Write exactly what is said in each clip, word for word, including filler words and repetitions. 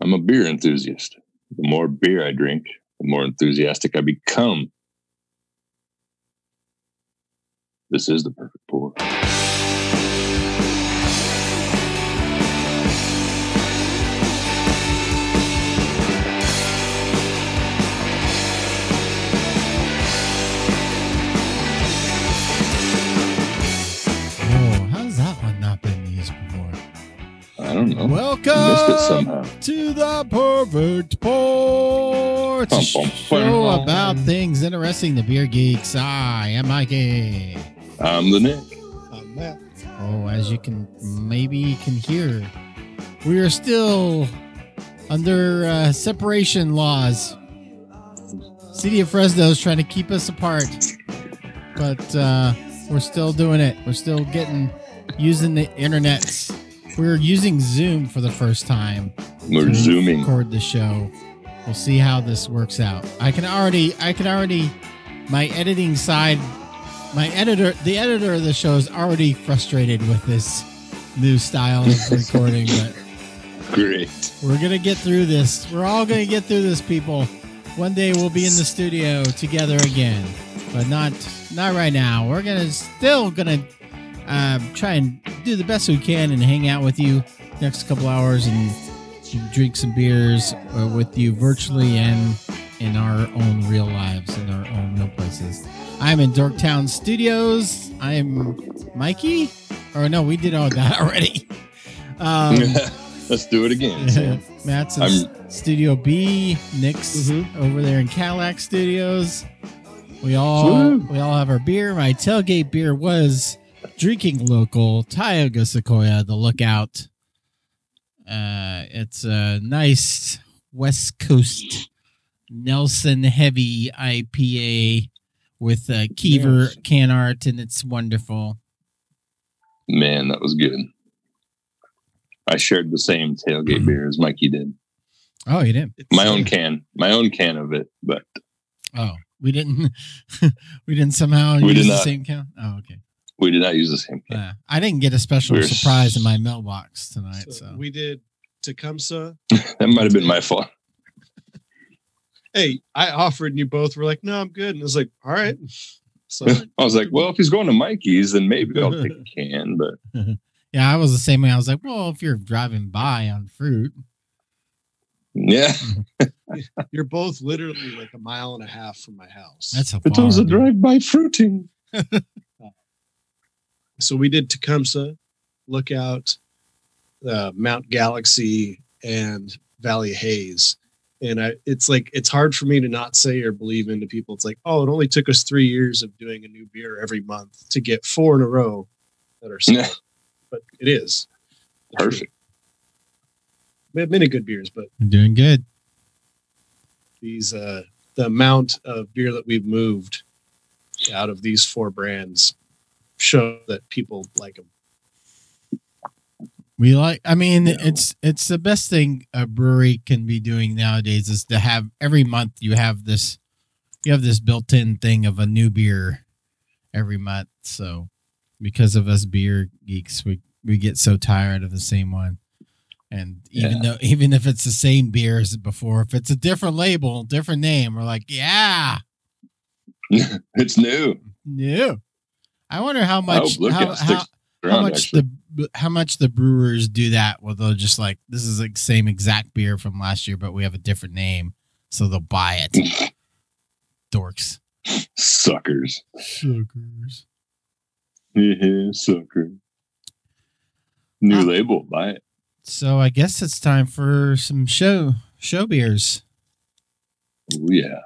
I'm a beer enthusiast. The more beer I drink, the more enthusiastic I become. This is the perfect pour. I don't know. Welcome to the Perfect Pour, a show about things interesting to beer geeks. I am Mikey. I'm the Nick. I'm Matt. Oh, as you can maybe can hear, we are still under uh, separation laws. City of Fresno is trying to keep us apart, but uh, we're still doing it. We're still getting using the internet. We're using Zoom for the first time. We're zooming. Record the show. We'll see how this works out. I can already, I can already, my editing side, my editor, the editor of the show is already frustrated with this new style of recording. But great. We're gonna get through this. We're all gonna get through this, people. One day we'll be in the studio together again, but not, not right now. We're gonna still gonna. Uh, try and do the best we can and hang out with you next couple hours and drink some beers uh, with you virtually and in our own real lives, in our own real places. I'm in Dorktown Studios. I'm Mikey. Or no, we did all that already. Um, Let's do it again. Sam. Matt's in I'm... Studio B. Nick's mm-hmm. over there in Cadillac Studios. We all Woo. we all have our beer. My tailgate beer was Drinking Local, Tioga Sequoia, the Lookout. Uh, it's a nice West Coast Nelson Heavy I P A with uh, Kiever yes. can art, and it's wonderful. Man, that was good. I shared the same tailgate mm-hmm. beer as Mikey did. Oh, you did? It's my own can, my own can of it, but oh, we didn't, we didn't somehow we use did the not. same can. Oh, okay. We did not use the same can. Uh, I didn't get a special We're surprise s- in my mailbox tonight. So, so. we did Tecumseh. That might have been my fault. Hey, I offered and you both were like, no, I'm good. And I was like, all right. So I was like, well, if he's going to Mikey's, then maybe I'll take a can. But yeah, I was the same way. I was like, well, if you're driving by on fruit. Yeah. You're both literally like a mile and a half from my house. That's a It was a drive-by fruiting. So we did Tecumseh, Lookout, uh, Mount Galaxy, and Valley Haze. And I, it's like, it's hard for me to not say or believe into people. It's like, oh, it only took us three years of doing a new beer every month to get four in a row that are solid. But it is. Perfect. We have many good beers, but I'm doing good. These, uh, the amount of beer that we've moved out of these four brands show that people like them. We like, I mean, yeah. it's it's the best thing a brewery can be doing nowadays is to have every month you have this you have this built-in thing of a new beer every month. So because of us beer geeks, we, we get so tired of the same one. And even yeah. though even if it's the same beer as before, if it's a different label, different name, we're like, yeah. It's new. New. I wonder how much how, how, how much actually. the how much the brewers do that. Well, they'll just like, this is like same exact beer from last year, but we have a different name, so they'll buy it. Dorks, suckers, suckers, yeah, sucker. New uh, label, buy it. So I guess it's time for some show show beers. Oh yeah.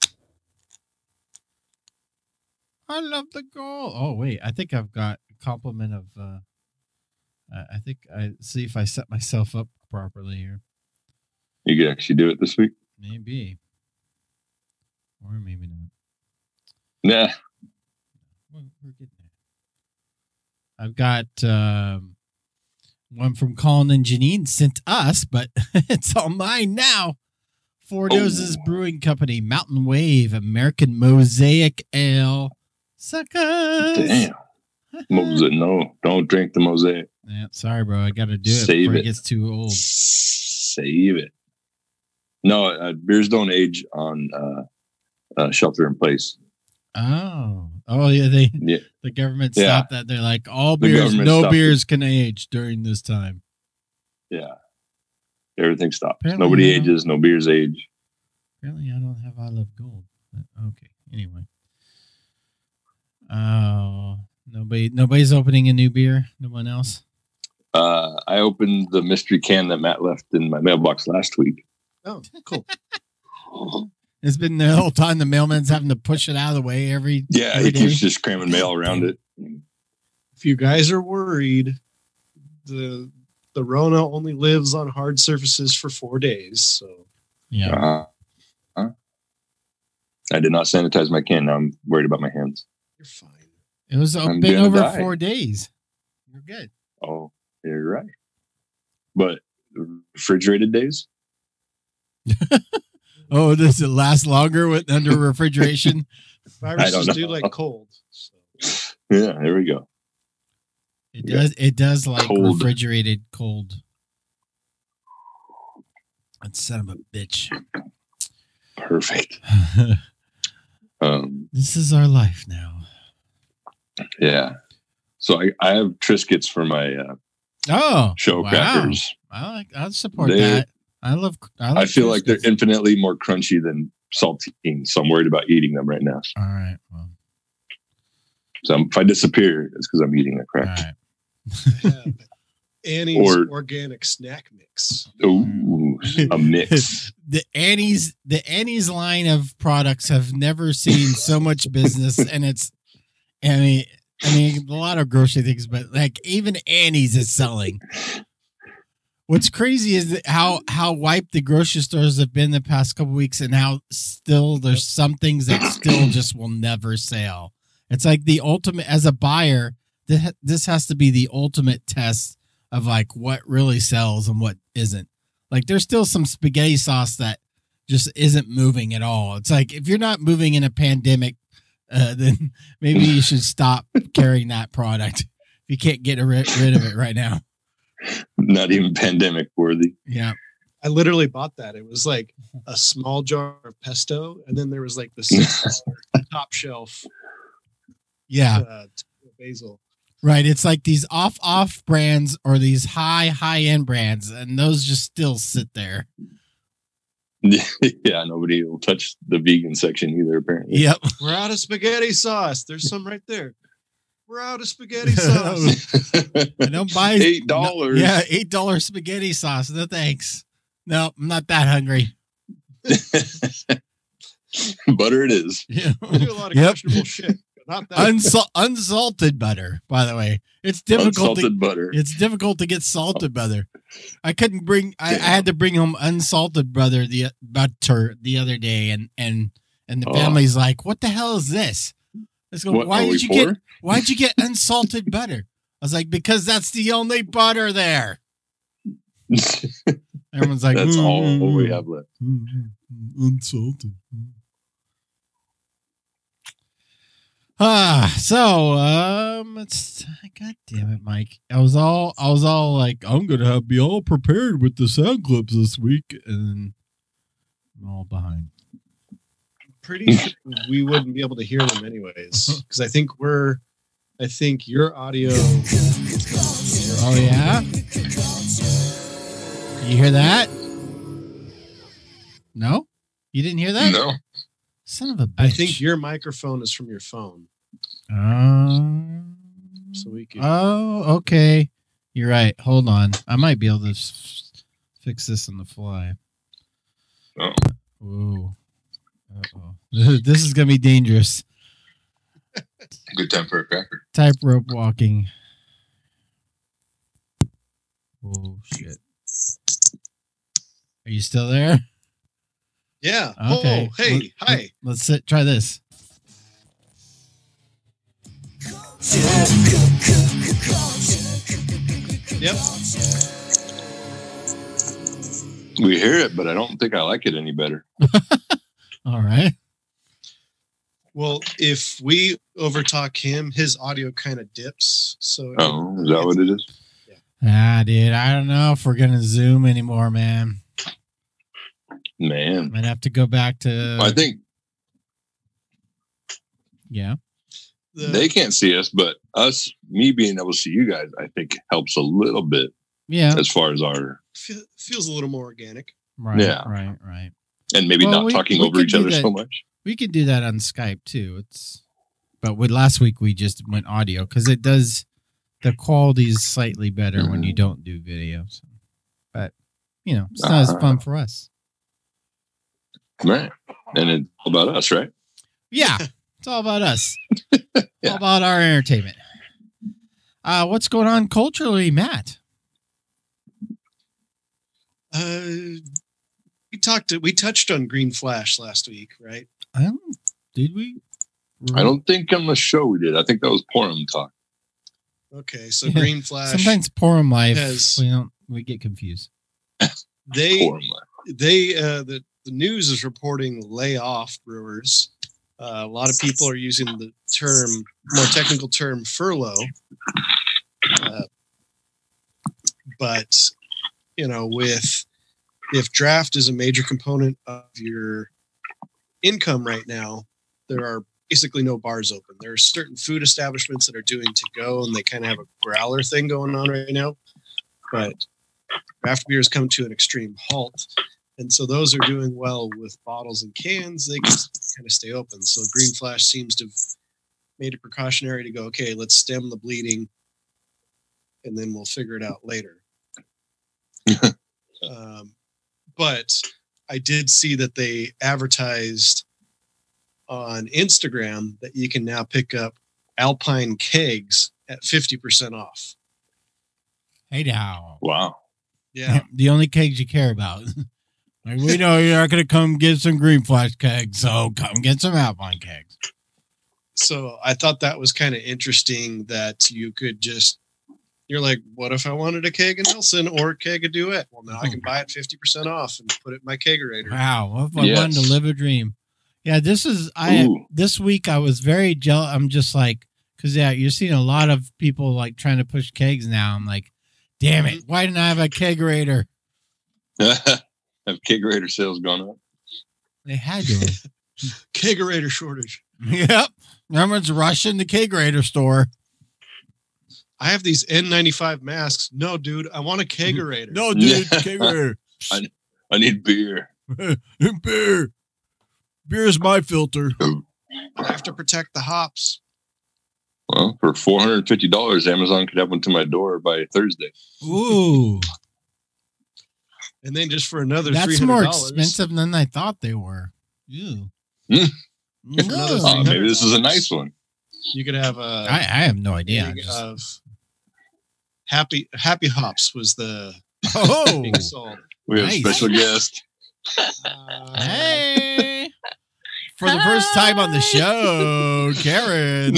I love the goal. Oh, wait. I think I've got a compliment of, uh, I think I see if I set myself up properly here. You could actually do it this week? Maybe. Or maybe not. Nah. Well, we're getting there. I've got um, one from Colin and Janine sent us, but it's all mine now. Four Noses oh. Brewing Company, Mountain Wave, American Mosaic Ale. Suckers. Damn. Mosaic, no, don't drink the Mosaic. Yeah, sorry, bro. I got to do it Save before it. it gets too old. Save it. No, uh, beers don't age on uh, uh, shelter in place. Oh, oh yeah. They Yeah, the government Yeah. stopped that. They're like all The beers, government no stopped beers can age during this time. yeah. Everything stops. Apparently, Nobody I don't- ages. No beers age. Apparently, I don't have I Love Gold. But okay. Anyway. Oh, nobody. Nobody's opening a new beer. No one else. Uh, I opened the mystery can that Matt left in my mailbox last week. Oh, cool. It's been the whole time the mailman's having to push it out of the way every. Yeah, every he day. keeps just cramming mail around it. If you guys are worried, the the Rona only lives on hard surfaces for four days. So Yeah. Uh, huh? I did not sanitize my can. Now I'm worried about my hands. you're fine. It was I'm been gonna over die. four days. You're good. Oh, you're right. But refrigerated days? Oh, does it last longer with under refrigeration? Viruses know. do like cold. So. Yeah, there we go. It Yeah. does. It does like Cold. refrigerated cold. That son of a bitch. Perfect. Um, This is our life now. yeah. So I, I have Triscuits for my uh, Oh, show wow. crackers. I like. I support They- that. I love. I, like I feel like they're Triscuits. infinitely more crunchy than saltine, so I'm worried about eating them right now. All right. Well, So if I disappear, it's because I'm eating a all cracker. right. I have Annie's Or- organic snack mix. Ooh, a mix. The Annie's the Annie's line of products have never seen so much business, and it's. I mean, I mean, a lot of grocery things, but like even Annie's is selling. What's crazy is that how how wiped the grocery stores have been the past couple weeks, and how still there's some things that still just will never sell. It's like the ultimate as a buyer. Th- this has to be the ultimate test of like what really sells and what isn't. Like there's still some spaghetti sauce that just isn't moving at all. It's like if you're not moving in a pandemic, uh, then maybe you should stop carrying that product. If you can't get rid, rid of it right now. Not even pandemic worthy. Yeah. I literally bought that. It was like a small jar of pesto, and then there was like the six dollar top shelf Yeah. uh, basil. Right. It's like these off off brands or these high high end brands, and those just still sit there. Yeah, nobody will touch the vegan section either, apparently. Yep. We're out of spaghetti sauce. There's some right there. We're out of spaghetti sauce. I don't buy Eight dollars. Yeah, eight dollar spaghetti sauce. No thanks. No, I'm not that hungry. Butter it is. Yeah. We do a lot of Yep. questionable shit. But not that. Unsal- unsalted butter, by the way. It's difficult to Unsalted butter. it's difficult to get salted butter. I couldn't bring I, I had to bring home unsalted butter the butter the other day, and and and the Oh. family's like, what the hell is this? Let's go, What why are we did you for? get why'd you get unsalted butter? I was like, because that's the only butter there. Everyone's like, That's "Mm, all mm, we mm, have left. mm, mm, mm, unsalted. Mm." Ah, so um, it's God damn it, Mike. I was all I was all like, I'm gonna have be all prepared with the sound clips this week, and I'm all behind. Pretty sure we wouldn't be able to hear them anyways, because I think we're, I think your audio. Oh yeah, you hear that? No, you didn't hear that? No. Son of a bitch. I think your microphone is from your phone, Um, so we can. oh, okay. You're right. Hold on. I might be able to s- fix this on the fly. Oh. Whoa. Uh-oh. This is going to be dangerous. Good time for a cracker. Type rope walking. Oh, shit. Are you still there? yeah. Okay. Oh, hey, Let- hi. let- Let's sit, try this. Yep. We hear it, but I don't think I like it any better. All right. Well, if we overtalk him, his audio kind of dips. So Oh, is that what it is? Ah, dude, I don't know if we're going to Zoom anymore, man. Man, Might have to go back to. I think Yeah. The, they can't see us, but us, me being able to see you guys, I think helps a little bit Yeah. as far as our fe- feels a little more organic. Right. Yeah. Right. Right. and maybe Well, not we- talking we over could each do other that. so much. We could do that on Skype too. It's, but with last week we just went audio because it does. The quality is slightly better when you don't do video. So. But you know, it's not as Uh-huh. fun for us. Right. And it's all about us, right? Yeah, it's all about us. All about our entertainment. Uh, what's going on culturally, Matt? Uh, we talked. We touched on Green Flash last week, right? I don't, did we? I don't think on the show we did. I think that was Pornum talk. Okay, so Yeah. Green Flash. Sometimes Porum Life, has- we don't. We get confused. they Pornum. they uh, the the news is reporting layoff brewers. Uh, a lot of people are using the term, more technical term, furlough. Uh, but you know, with if draft is a major component of your income right now, there are basically no bars open. There are certain food establishments that are doing to go, and they kind of have a growler thing going on right now. But craft beers come to an extreme halt. And so those are doing well with bottles and cans. They can kind of stay open. So Green Flash seems to have made it precautionary to go, okay, let's stem the bleeding and then we'll figure it out later. um, but I did see that they advertised on Instagram that you can now pick up Alpine kegs at fifty percent off. Hey now, Wow. Yeah. the only kegs you care about. Like, we know you're not going to come get some Green Flash kegs, so come get some Alpine kegs. So I thought that was kind of interesting that you could just, you're like, what if I wanted a keg of Nelson or a keg of Duet? Well, now I can buy it fifty percent off and put it in my kegerator. Wow, what if I Yes. wanted to live a dream? Yeah, this is I. Ooh. This week I was very jealous. I'm just like, because yeah, you're seeing a lot of people like trying to push kegs now. I'm like, damn it, why didn't I have a kegerator? Have kegerator sales gone up? They had to. Kegerator shortage. Yep, everyone's rushing the kegerator store. I have these N ninety-five masks. No, dude, I want a kegerator. No, Yeah. dude, kegerator. I need beer. Beer. Beer is my filter. I have to protect the hops. Well, for four hundred fifty dollars, Amazon could have one to my door by Thursday. Ooh, And then just for another three that's hundred more dollars. expensive than I thought they were. Ew. Hmm. Another No. Oh, maybe this is a nice one. You could have a I, I have no idea. I thing just- of happy happy hops was the oh, being sold. We have Nice. a special guest. Uh, hey! For the first time on the show, Karen.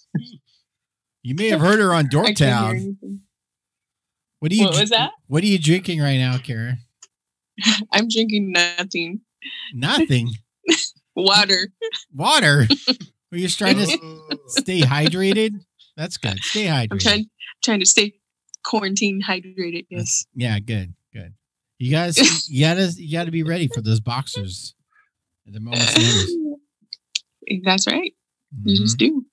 You may have heard her on I couldn't hear Dorktown. anything. What are you? What was that? What are you drinking right now, Karen? I'm drinking nothing. Nothing. Water. Water. Are you just trying to oh, stay hydrated? That's good. Stay hydrated. I'm trying trying to stay quarantine hydrated. Yes. Yeah, good, good. You guys, you gotta, you gotta be ready for those boxers at the moment's notice. That's right. You Mhm. just do.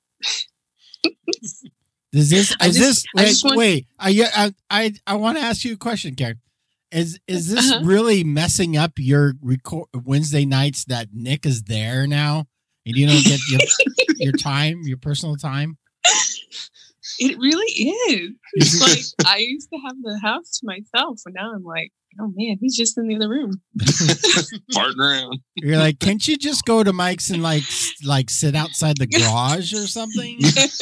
Is this? I Is just- this? I Wait, just want- wait. I, I, I, I want to ask you a question, Karen. Is is this Uh-huh. really messing up your record Wednesday nights that Nick is there now, and you don't get your your time, your personal time? It really is. It's like I used to have the house to myself, and now I'm like, oh man, he's just in the other room. Farting around. You're like, can't you just go to Mike's and like s- like sit outside the garage or something?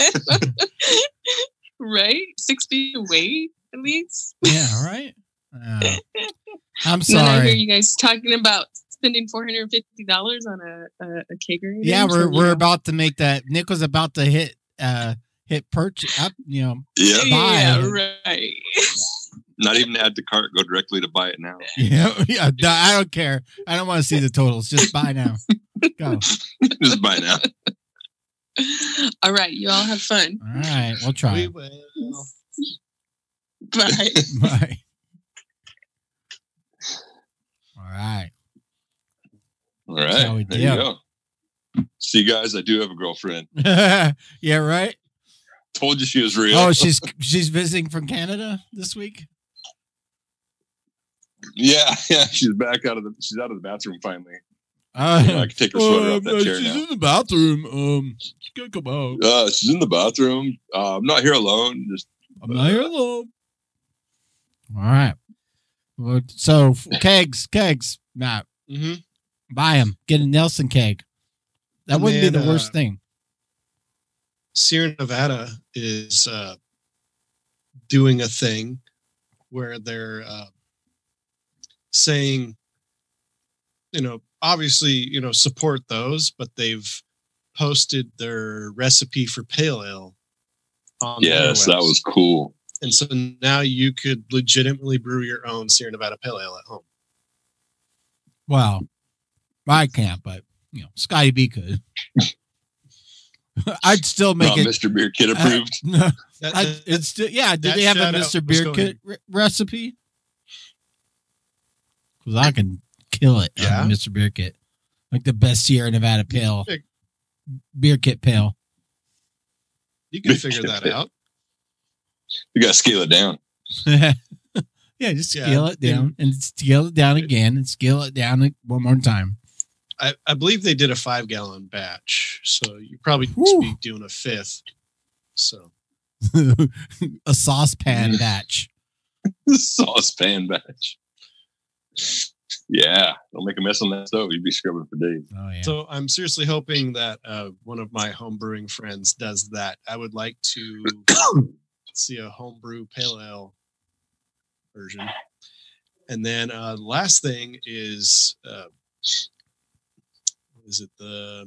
Right? Six feet away, at least. Yeah, right. Oh. I'm And then I hear sorry. you guys talking about spending four hundred fifty dollars on a, a, a kegerator. Yeah, So, we're you we're know. about to make that. Nick was about to hit uh hit purchase up. You know, Yeah. Yeah, Bye. right. Not even add to cart. Go directly to buy it now. yeah, yeah. no, I don't care. I don't want to see the totals. Just buy now. Go. Just buy now. All right, you all have fun. All right, we'll we try. will. Bye. Bye. All right. All right. That's how we there do. you go. See, guys, I do have a girlfriend. Yeah, right. Told you she was real. Oh, she's she's visiting from Canada this week. yeah, yeah. She's back out of the. She's out of the bathroom finally. Uh, You know, I can take her sweater off that uh, chair she's now. in the bathroom. Um, she's gonna come out. Uh, she's in the bathroom. Uh, I'm not here alone. Just I'm not here alone. All right. Well, so kegs, kegs, Matt, Mm-hmm. buy them. Get a Nelson keg. That And wouldn't be then, the worst uh, thing. Sierra Nevada is uh, doing a thing where they're uh, saying, you know, obviously, you know, support those, but they've posted their recipe for pale ale on the yes, that interwebs. was cool. And so now you could legitimately brew your own Sierra Nevada pale ale at home. Well, I can't, but you know, Scotty B could. I'd still make Not it. Mister Beer Kid approved. Uh, no, That- I, that- it's still, yeah. Did that they have a shout out Mister was Beer going- Kit re- recipe? Because I can kill it. Yeah. on Mister Beer Kit, like the best Sierra Nevada pale Fig- beer kit pale. You can figure that out. You got to scale it down. Yeah, just Yeah, scale it down and scale it down again and scale it down one more time. I, I believe they did a five gallon batch, so you probably Whew. be doing a fifth. So A saucepan batch. Saucepan batch. Yeah, don't make a mess on that stove. You'd be scrubbing for days. Oh yeah. So I'm seriously hoping that uh, one of my home brewing friends does that. I would like to see a homebrew pale ale version. And then uh, the last thing is, uh, what is it the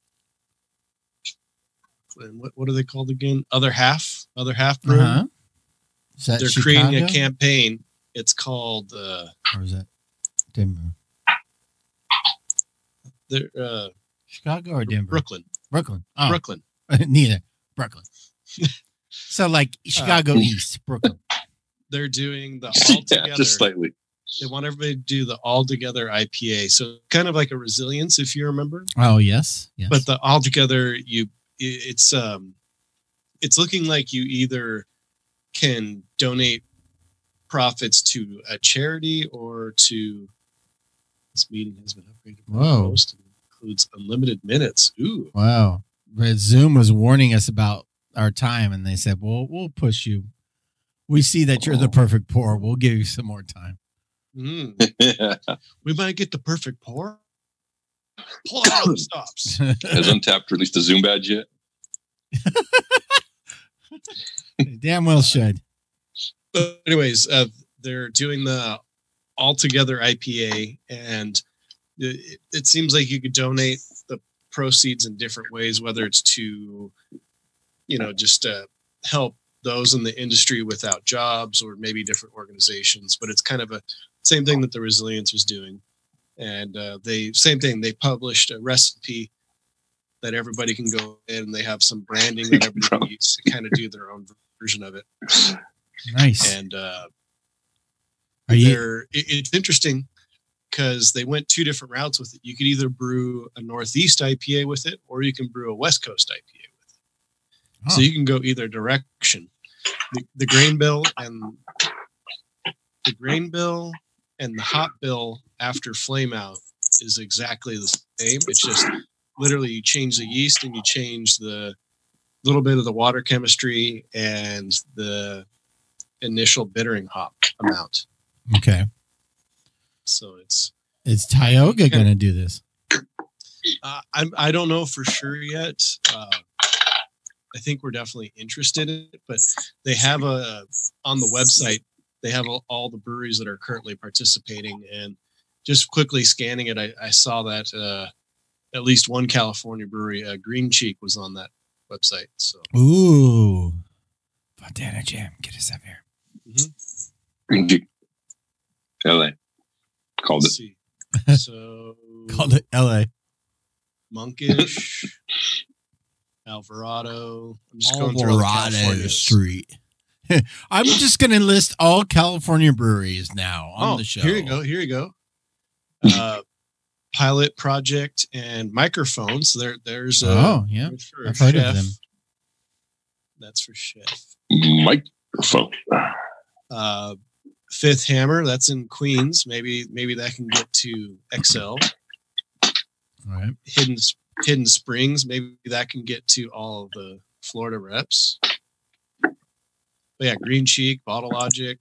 what what are they called again? Other half, other half brew. Uh-huh. Is that They're Chicago? creating a campaign. It's called uh, Or is that Denver? they're, uh, Chicago or Denver? Brooklyn. Brooklyn. Oh, Brooklyn. neither. Brooklyn. So like Chicago Uh, East, Brooklyn. They're doing the all yeah, together. just slightly. They want everybody to do the all together I P A. So kind of like a resilience, if you remember. Oh yes, yes. But the all together, you it's um it's looking like you either can donate profits to a charity or to this meeting has been upgraded. Whoa. Host and includes unlimited minutes. Ooh. Wow. Red Zoom was warning us about our time, and they said, "Well, we'll push you. We see that you're the Oh. perfect pour. We'll give you some more time." Mm. yeah. We might get the perfect pour. Pull out all the stops. Has Untapped released a Zoom badge yet? Damn well should. But anyways, uh, they're doing the all together I P A, and it, it seems like you could donate the proceeds in different ways, whether it's to, you know, just uh, help those in the industry without jobs, or maybe different organizations. But it's kind of a same thing that the Resilience was doing, and uh, they same thing. They published a recipe that everybody can go in, and they have some branding that everybody needs to kind of do their own version of it. Nice. And uh, Are you? they're, it, it's interesting because they went two different routes with it. You could either brew a Northeast I P A with it, or you can brew a West Coast I P A with it. Huh. So you can go either direction. The, the grain bill and the grain bill and the hop bill after flame out is exactly the same. It's just literally you change the yeast and you change the little bit of the water chemistry and the initial bittering hop amount. Okay. So it's Is Tioga going to do this? uh, I I don't know for sure yet. Uh, I think we're definitely interested in it, but they have a on the website. They have all, all the breweries that are currently participating, and just quickly scanning it, I, I saw that uh, at least one California brewery, uh, Green Cheek, was on that website. So Ooh. Fontana Jam, get us up here. L A called let's it. see. So Called it L A. Monkish, Alvarado. I'm just going through all the Alvarado Californias. Street. I'm just going to list all California breweries now on Oh, the show. here you go. Here you go. Uh, Pilot Project and Microphones. There, there's a, Oh, yeah. there's for I've heard of Chef. them. That's for Chef. Microphone. Uh, Fifth Hammer. That's in Queens. Maybe, maybe that can get to X L. All right. Hidden Hidden Springs. Maybe that can get to all of the Florida reps. But yeah, Green Cheek, Bottle Logic,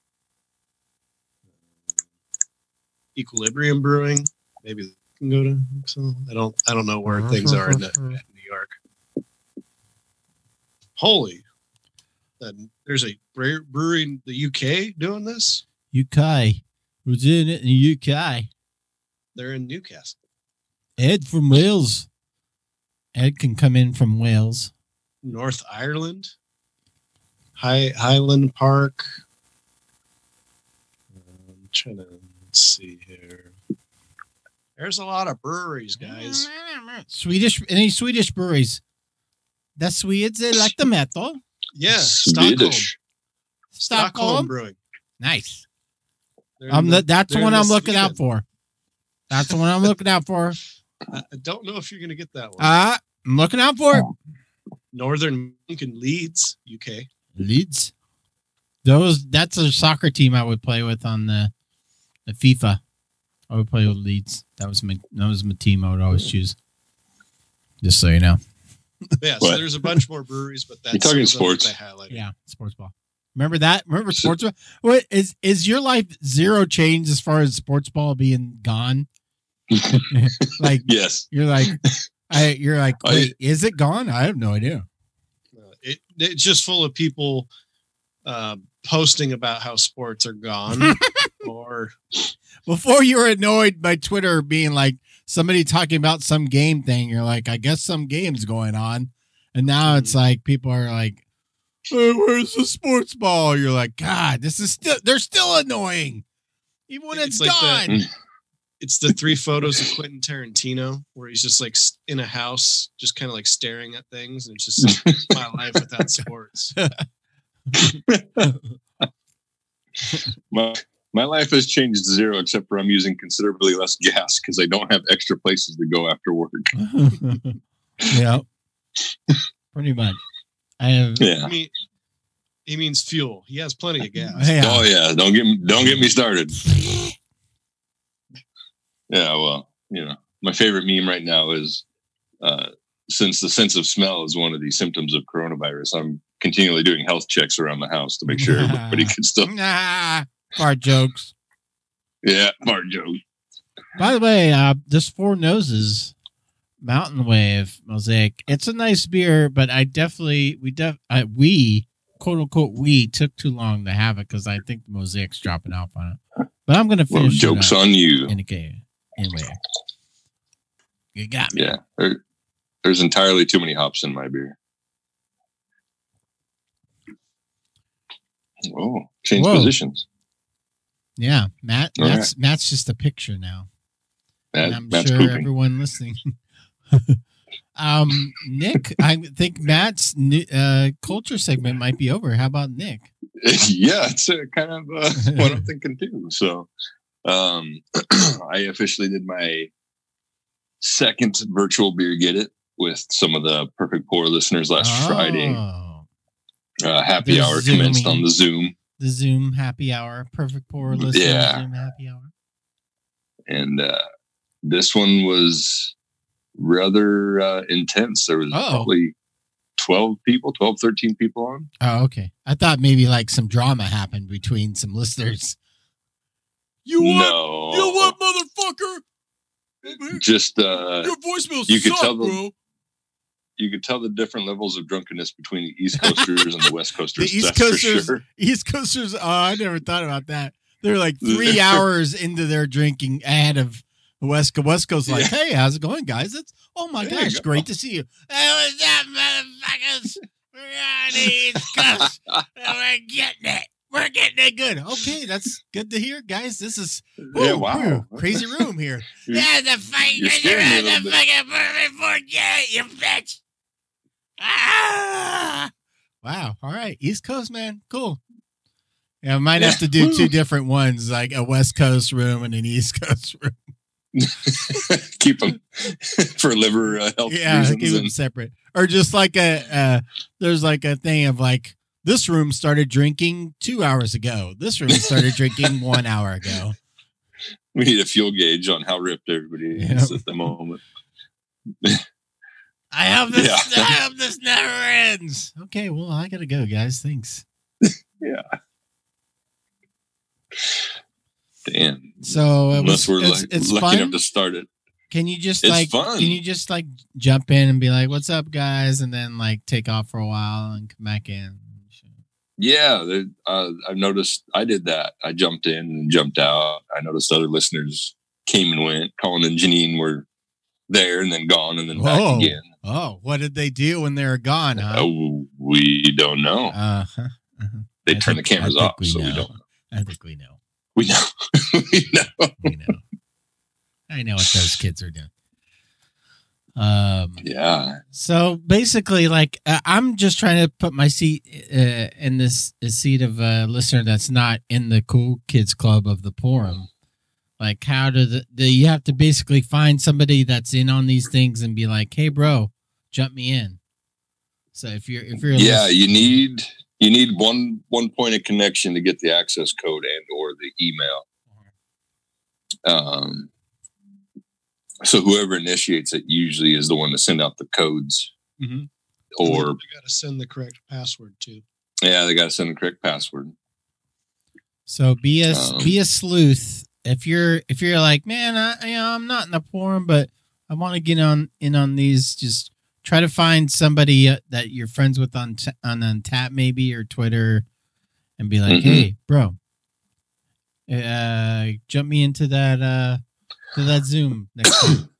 Equilibrium Brewing. Maybe they can go to X L. I don't. I don't know where things are in, the, in New York. Holy! And there's a bre- brewery in the U K doing this. U K. Who's in it in the U K? They're in Newcastle. Ed from Wales. Ed can come in from Wales. North Ireland, High Highland Park. I'm trying to let's see here. There's a lot of breweries, guys. Swedish, any Swedish breweries? The Swedes, they like the metal. Yeah, Stockholm. Swedish. Stockholm Stockholm. Brewing. Nice. They're Um, in the- that's the they're one in I'm looking Sweden. out for. That's the one I'm looking out for. I I don't know if you're going to get that one. Uh, I'm looking out for it. Northern Monk in Leeds, U K. Leeds. Those. That's a soccer team I would play with on the the FIFA. I would play with Leeds. That was my that was my team I would always choose. Just so you know. But yeah, so What? there's a bunch more breweries, but that's You talking some of them sports? that they highlighted. Yeah, sports ball. Remember that? Remember sports ball? What is is your life zero change as far as sports ball being gone? Like Yes. you're like, I you're like, I- wait, is it gone? I have no idea. Uh, it, it's just full of people uh, posting about how sports are gone, or Before you were annoyed by Twitter being like somebody talking about some game thing, you're like, I guess some game's going on, and now it's like people are like, hey, where's the sports ball? You're like, God, this is still they're still annoying, even when it's, It's like gone. that- it's the three photos of Quentin Tarantino where he's just like s- in a house, just kind of like staring at things, and it's just my life without sports. My my life has changed zero, except for I'm using considerably less gas because I don't have extra places to go after work. Yeah, pretty much. I have. Yeah. I mean, he means fuel. He has plenty of gas. Yeah. Oh yeah. Don't get me don't get me started. Yeah, well, you know, my favorite meme right now is uh, since the sense of smell is one of the symptoms of coronavirus, I'm continually doing health checks around the house to make sure everybody can still. Nah, fart jokes. Yeah, Mark Joe. By the way, uh, this Four Noses Mountain Wave Mosaic, it's a nice beer, but I definitely, we def, uh, we, quote unquote, we took too long to have it because I think the Mosaic's dropping off on it. But I'm going to Well, finish it joke's up on you. in a case. Anyway, you got me. Yeah, there, there's entirely too many hops in my beer. Oh, change Whoa. positions. Yeah, Matt. All Matt's Matt's just a picture now. Matt, And I'm Matt's sure pooping. everyone listening. um, Nick, I think Matt's new, uh, culture segment might be over. How about Nick? Yeah, it's uh, kind of uh, what I'm thinking too. So, um, I officially did my second virtual beer get it with some of the Perfect Pour listeners last Friday. Oh, Uh, happy The hour commenced Zooming. on the Zoom, the Zoom happy hour. Perfect pour listeners. Yeah. Zoom happy hour. and uh, this one was rather uh, intense. There was Uh-oh. probably twelve people, twelve, thirteen people on. Oh, okay. I thought maybe like some drama happened between some listeners. You what? No, You what, motherfucker? Over here. just uh, Your voicemails you could suck, tell them- bro. you could tell the different levels of drunkenness between the East Coasters and the West Coasters. The East that's for Coasters- sure. East Coasters. Oh, I never thought about that. They're like three hours into their drinking ahead of the West Coast. West Coast, like, hey, how's it going, guys? It's oh my There you gosh, go. great to see you. Hey, what's up, motherfuckers? We're on the East Coast. We're getting it. We're getting it good. Okay, that's good to hear, guys. This is Yeah, whew, wow. whew, crazy room here. You're- Yeah, the fight. you're scaring me a little the bit. fucking perfect forget, you bitch. Ah! Wow. All right. East Coast, man. Cool. Yeah, I might have to do two different ones, like a West Coast room and an East Coast room. Keep them for liver uh, health Yeah, reasons. keep them And, separate. Or just like a, uh, there's like a thing of like, this room started drinking two hours ago. This room started drinking one hour ago. we need a fuel gauge on how ripped everybody is Yep. at the moment. I have this. Yeah. I have this never ends. Okay, well, I gotta go, guys. Thanks. Yeah. Damn. So it Unless was, we're it's, like it's lucky fun. enough to start it. Can you just It's like? fun. Can you just like jump in and be like, "What's up, guys?" and then like take off for a while and come back in? Yeah, there- uh, I've noticed I did that. I jumped in and jumped out. I noticed other listeners came and went. Colin and Janine were there and then gone and then back Whoa. again. Oh, what did they do when they were gone? Huh? Oh, we don't know. Uh, huh. Uh-huh. They I turn think- the cameras I think off, we so know. we don't. I think we know. We know. we know. We know. I know what those kids are doing. Um. Yeah. So basically, like, uh, I'm just trying to put my seat uh, in this a seat of a listener that's not in the cool kids club of the forum. Like, how do the, the you have to basically find somebody that's in on these things and be like, "Hey, bro, jump me in." So if you're if you're a Yeah, listener- you need you need one one point of connection to get the access code and or the email. Um, so whoever initiates it usually is the one to send out the codes, Mm-hmm. or you got to send the correct password too. yeah, they got to send the correct password. So be a Um, be a sleuth. If you're if you're like, man, I you know, I'm not in the forum, but I want to get on in on these. Just try to find somebody uh, that you're friends with on t- on Untap maybe or Twitter, and be like, Mhm. hey, bro, uh, jump me into that uh to that Zoom next time.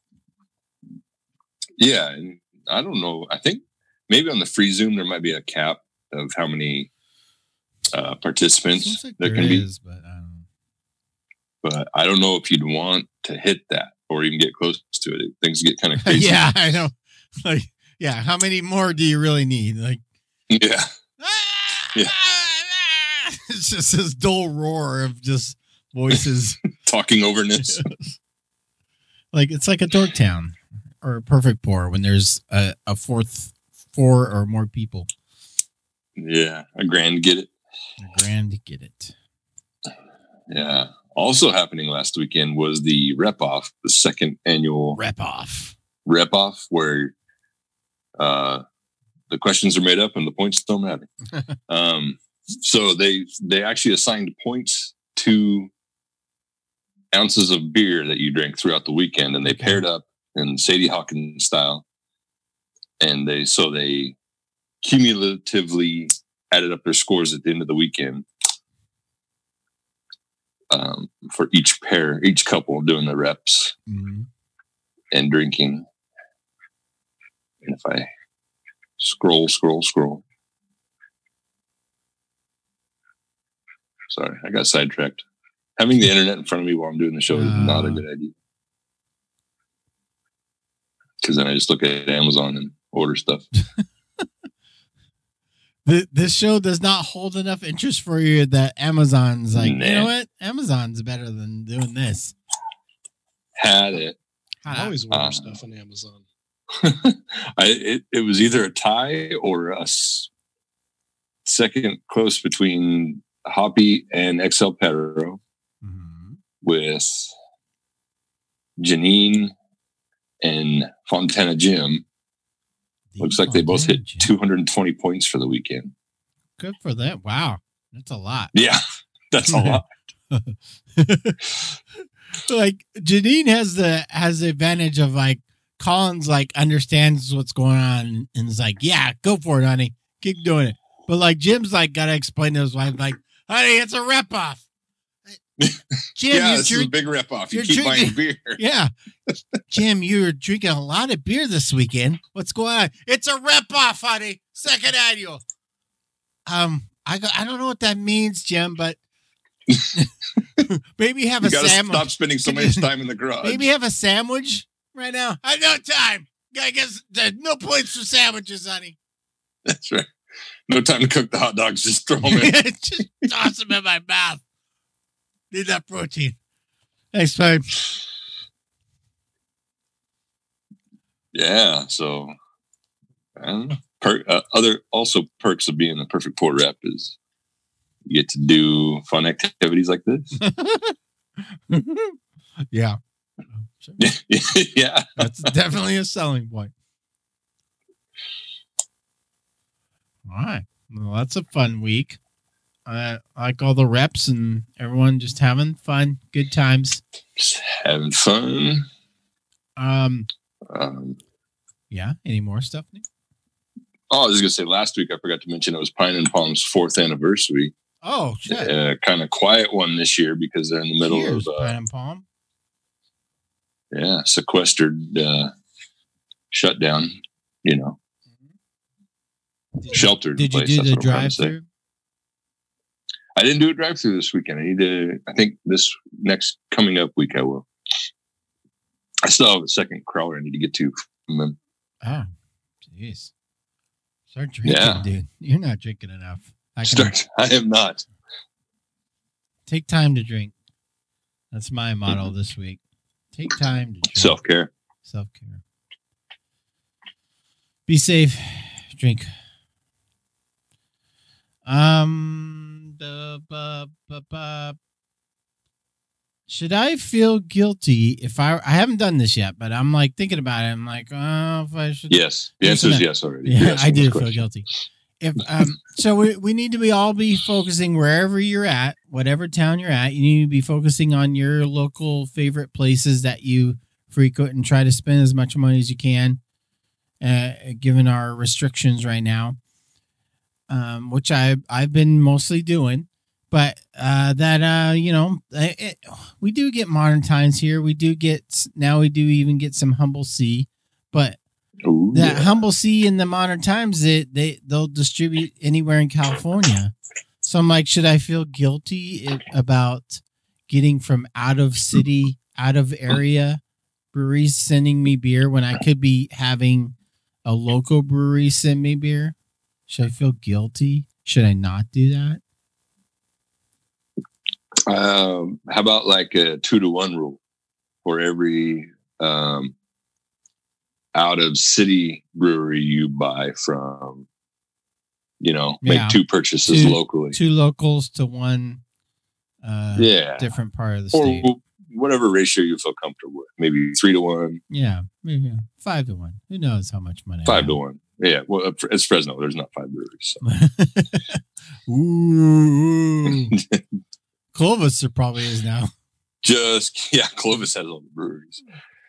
Yeah, and I don't know. I think maybe on the free Zoom there might be a cap of how many uh, participants Seems like there there can be. is, but I don't know. But I don't know if you'd want to hit that or even get close to it. Things get kind of crazy. Yeah, I know. Like, yeah, how many more do you really need? Like, Yeah. Yeah. it's just this dull roar of just voices. Talking overness. Like it's like a dork town or a perfect pour when there's a, a fourth, four or more people. Yeah. A grand get it. A grand get it. Yeah. Also happening last weekend was the rep off, the second annual Rep off. rep off, where uh, the questions are made up and the points don't matter. um, so they they actually assigned points to ounces of beer that you drank throughout the weekend, and they Okay. paired up in Sadie Hawkins style, and they so they cumulatively added up their scores at the end of the weekend. Um, for each pair, each couple doing the reps Mm-hmm. and drinking. And if I scroll, scroll, scroll. Sorry, I got sidetracked. Having the internet in front of me while I'm doing the show is not a Uh. good idea. Because then I just look at Amazon and order stuff. Th- this show does not hold enough interest for you that Amazon's like, you Nah. know what? Amazon's better than doing this. Had it. I always order Uh, stuff on Amazon. I, it, it was either a tie or a s- second close between Hoppy and X L Pedro Mhm. with Janine and Fontana Jim. Looks like they both hit two hundred twenty points for the weekend. Good for them. Wow. That's a lot. Yeah, that's a lot. Like Janine has the has the advantage of like Collins like understands what's going on and is like, yeah, go for it, honey. Keep doing it. But like Jim's like gotta explain to his wife, like, honey, it's a rep off. Jim, yeah, you're this is a drink- big rep off. You you're keep buying drinking- beer. yeah. Jim, you're drinking a lot of beer this weekend. What's going on? It's a rep off, honey. Second annual. Um, I go, I don't know what that means, Jim, but maybe have You a gotta sandwich. stop spending so much time in the garage. Maybe have a sandwich right now. I have no time. I guess there's no points for sandwiches, honey. That's right. No time to cook the hot dogs. Just throw them in. Just toss them in my mouth. Need that protein. Thanks, babe. Yeah, so I don't know. Per, uh, other also perks of being a perfect pour rep is you get to do fun activities like this. Yeah. Sure. Yeah, That's definitely a selling point. All right. Well, that's a fun week. I like all the reps and everyone just having fun, good times. just having fun. Um, Um, yeah. Any more stuff? Nick? oh, I was gonna say last week I forgot to mention it was Pine and Palm's fourth anniversary. Oh, shit. Uh, kind of quiet one this year because they're in the middle Cheers, of uh, Pine and Palm. yeah, sequestered uh, shutdown. You know, Did, sheltered. did you place, do that's the what I'm trying drive to say. through? I didn't do a drive through this weekend. I need to. I think this next coming up week I will. I still have a second crawler I need to get to from them. Oh, jeez. Start drinking, Yeah. dude. You're not drinking enough. I can Start, I am not. take time to drink. That's my motto this week. Take time to drink. Self care. Self care. Be safe. Drink. Um. The, bu- bu- bu- should I feel guilty if I I haven't done this yet, but I'm like thinking about it. I'm like, oh, if I should. Yes. The answer is yes already. Yeah, Yes I on this do feel question. guilty. If um, so we we need to be all be focusing wherever you're at, whatever town you're at. You need to be focusing on your local favorite places that you frequent and try to spend as much money as you can, uh, given our restrictions right now. Um, which I I've been mostly doing, but uh, that uh, you know, it, it, we do get modern times here. We do get now we do even get some Humble Sea, but Ooh, that yeah. Humble Sea in the modern times, they, they they'll distribute anywhere in California. So I'm like, should I feel guilty if, about getting from out of city, out of area breweries sending me beer when I could be having a local brewery send me beer? Should I feel guilty? Should I not do that? Um, how about like a two to one rule for every um, out of city brewery you buy from? You know, make Yeah. two purchases Two- locally. Two locals to one uh, yeah, different part of the or state. whatever ratio you feel comfortable with. Maybe three to one, Yeah, maybe five to one. Who knows how much money? I five have. to one. Yeah, well, it's Fresno. There's not five breweries. So. Ooh, Clovis there probably is now. Just yeah, Clovis has all the breweries.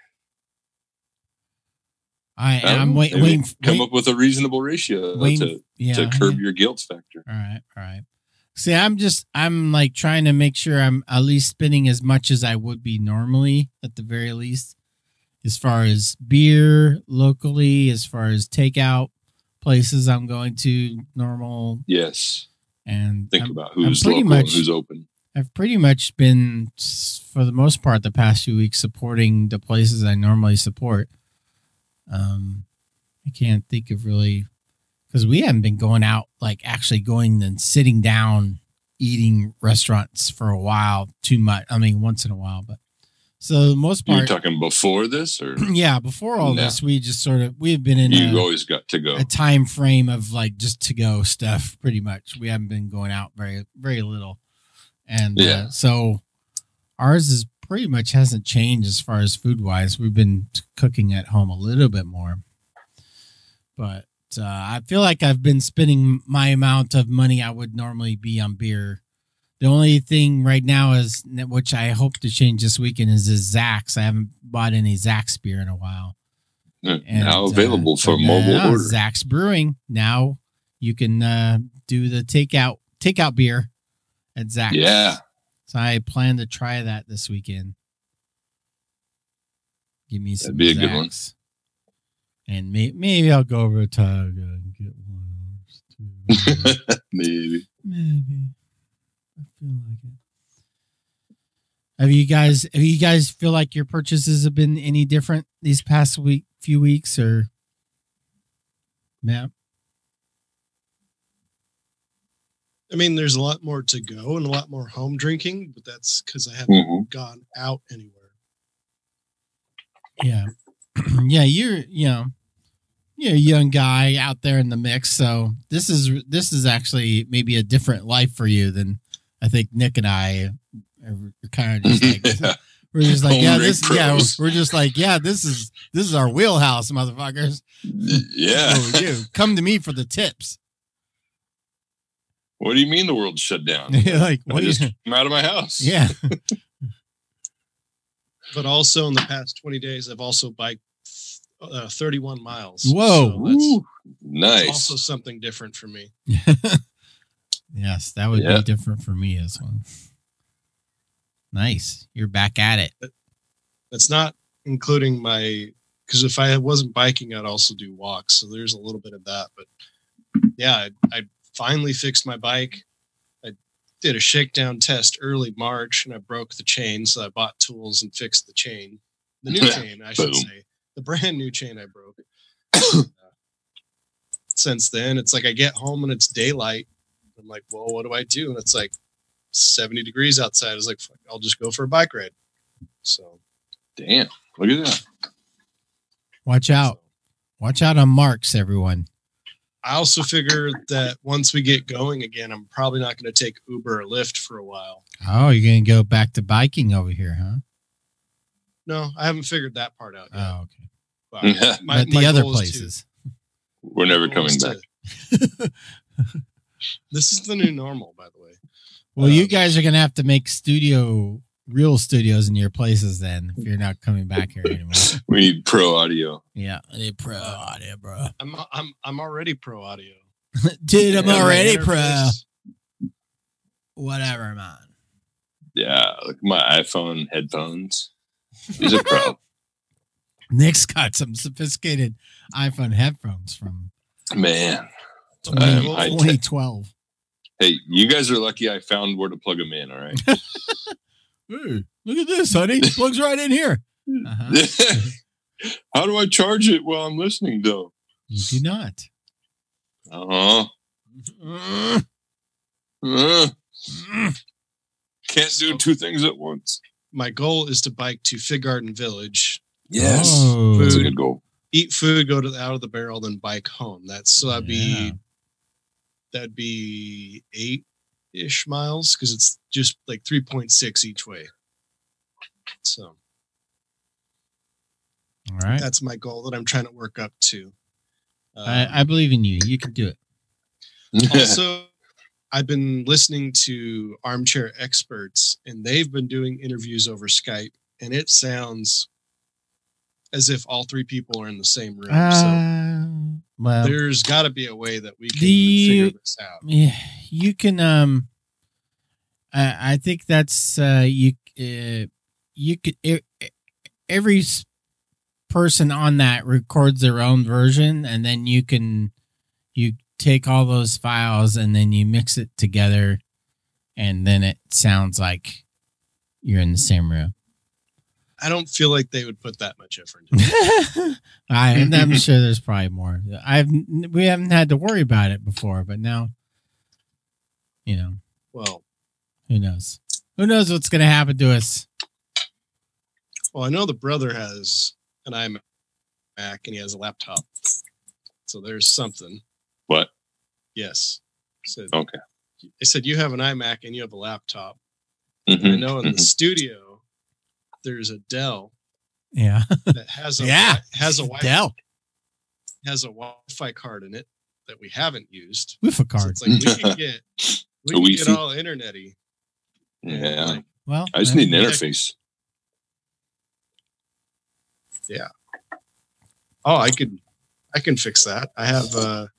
I I don't and I'm know. waiting. Maybe Waiting. come wait, up with a reasonable ratio waiting to, yeah, to curb yeah. your guilt factor. All right, all right. See, I'm just I'm like trying to make sure I'm at least spending as much as I would be normally, at the very least, as far as beer locally, as far as takeout places I'm going to normal, Yes, and think I'm- about I'm who's pretty local much- and who's open. I've pretty much been, for the most part, the past few weeks supporting the places I normally support. Um, I can't think of really, because we haven't been going out, like actually going and sitting down, eating restaurants for a while too much. I mean, once in a while, but so the most You're part, talking before this, or yeah, before all No. this, we just sort of, we've been in you a, always got to go? a time frame of like just to go stuff pretty much. We haven't been going out very, very little. And Yeah. uh, so ours is pretty much hasn't changed as far as food wise. We've been cooking at home a little bit more, but uh, I feel like I've been spending my amount of money I would normally be on beer. The only thing right now is, which I hope to change this weekend, is is Zach's. I haven't bought any Zach's beer in a while. now And, available uh, for and, mobile uh, order. Zach's Brewing. Now you can uh, do the takeout takeout beer at Zach's. Yeah. So I plan to try that this weekend. Give me some That'd be a good one. Zach's. And may- maybe I'll go over to Targa and get one or two. Maybe. Maybe. I feel like it. Have you guys have you guys feel like your purchases have been any different these past week few weeks, or Matt? I mean, there's a lot more to go and a lot more home drinking, but that's because I haven't Mhm. gone out anywhere. Yeah. yeah, you're you know you're a young guy out there in the mix, so this is this is actually maybe a different life for you than I think Nick and I are kind of just like Yeah. we're just like Home yeah rig this yeah pros. we're just like yeah this is this is our wheelhouse, motherfuckers. Yeah. So, you come to me for the tips. What do you mean the world shut down? Like I what do you, just came out of my house. yeah. But also in the past twenty days, I've also biked uh, thirty-one miles. Whoa. So that's Ooh, nice. also something different for me. Yes, that would Yeah. be different for me as well. Nice. You're back at it. That's not including my, because if I wasn't biking, I'd also do walks. So there's a little bit of that. But yeah, I, I finally fixed my bike. I did a shakedown test early March and I broke the chain. So I bought tools and fixed the chain. The new chain, I should Boom. say. The brand new chain I broke. Uh, since then, it's like I get home and it's daylight. I'm like, well, what do I do? And it's like seventy degrees outside. I was like, fuck, I'll just go for a bike ride. So, Damn. Look at that. Watch out. Watch out on marks, everyone. I also figure that once we get going again, I'm probably not going to take Uber or Lyft for a while. Oh, you're going to go back to biking over here, huh? No, I haven't figured that part out yet. Oh, okay. But, Yeah. my- But the my other goal is to- places. We're never my goal coming is back. to- This is the new normal, by the way. Well, you Um, guys are going to have to make studio, real studios in your places then if you're not coming back here anymore. We need pro audio. Yeah. Hey, pro audio, bro. I'm I'm I'm already pro audio. Dude, I'm Yeah, my already pro. Interface- Whatever, man. Yeah, like my iPhone headphones. These are pro. Nick's got some sophisticated iPhone headphones from Man. My Um, goal- I- twenty twelve. Hey, you guys are lucky I found where to plug them in, all right? Hey, look at this, honey. Plugs right in here. Uh-huh. How do I charge it while I'm listening, though? You do not. Uh-huh. Uh, Uh, uh. can't do two things at once. My goal is to bike to Fig Garden Village, Yes. Oh. That's a Food. good goal. eat food, go to the, out of the barrel, then bike home. That's so that'd Yeah. be that'd be eight ish miles because it's just like three point six each way. So All right. that's my goal that I'm trying to work up to. Um, I, I believe in you. You can do it. also, I've been listening to Armchair Experts, and they've been doing interviews over Skype, and it sounds as if all three people are in the same room. so Uh, well, there's got to be a way that we can The- figure this out. yeah, you can. Um, I, I think that's uh, you. Uh, you could. e- Every s- person on that records their own version, and then you can you take all those files and then you mix it together, and then it sounds like you're in the same room. I don't feel like they would put that much effort into it. I, and I'm sure there's probably more. I've we haven't had to worry about it before, but now, you know, Well, who knows? Who knows what's going to happen to us? well, I know the brother has an iMac and he has a laptop. So there's something. What? Yes. So Okay. they said you have an iMac and you have a laptop. Mhm, I know in the mhm. studio there's a Dell Yeah, that has a yeah, has a wi- Dell has a Wi-Fi card in it that we haven't used. with a So card. it's like we can get we A can get Wi-Fi. all internety. Yeah. Like, Well, I just uh, need an Yeah. interface. oh, I could I can fix that. I have uh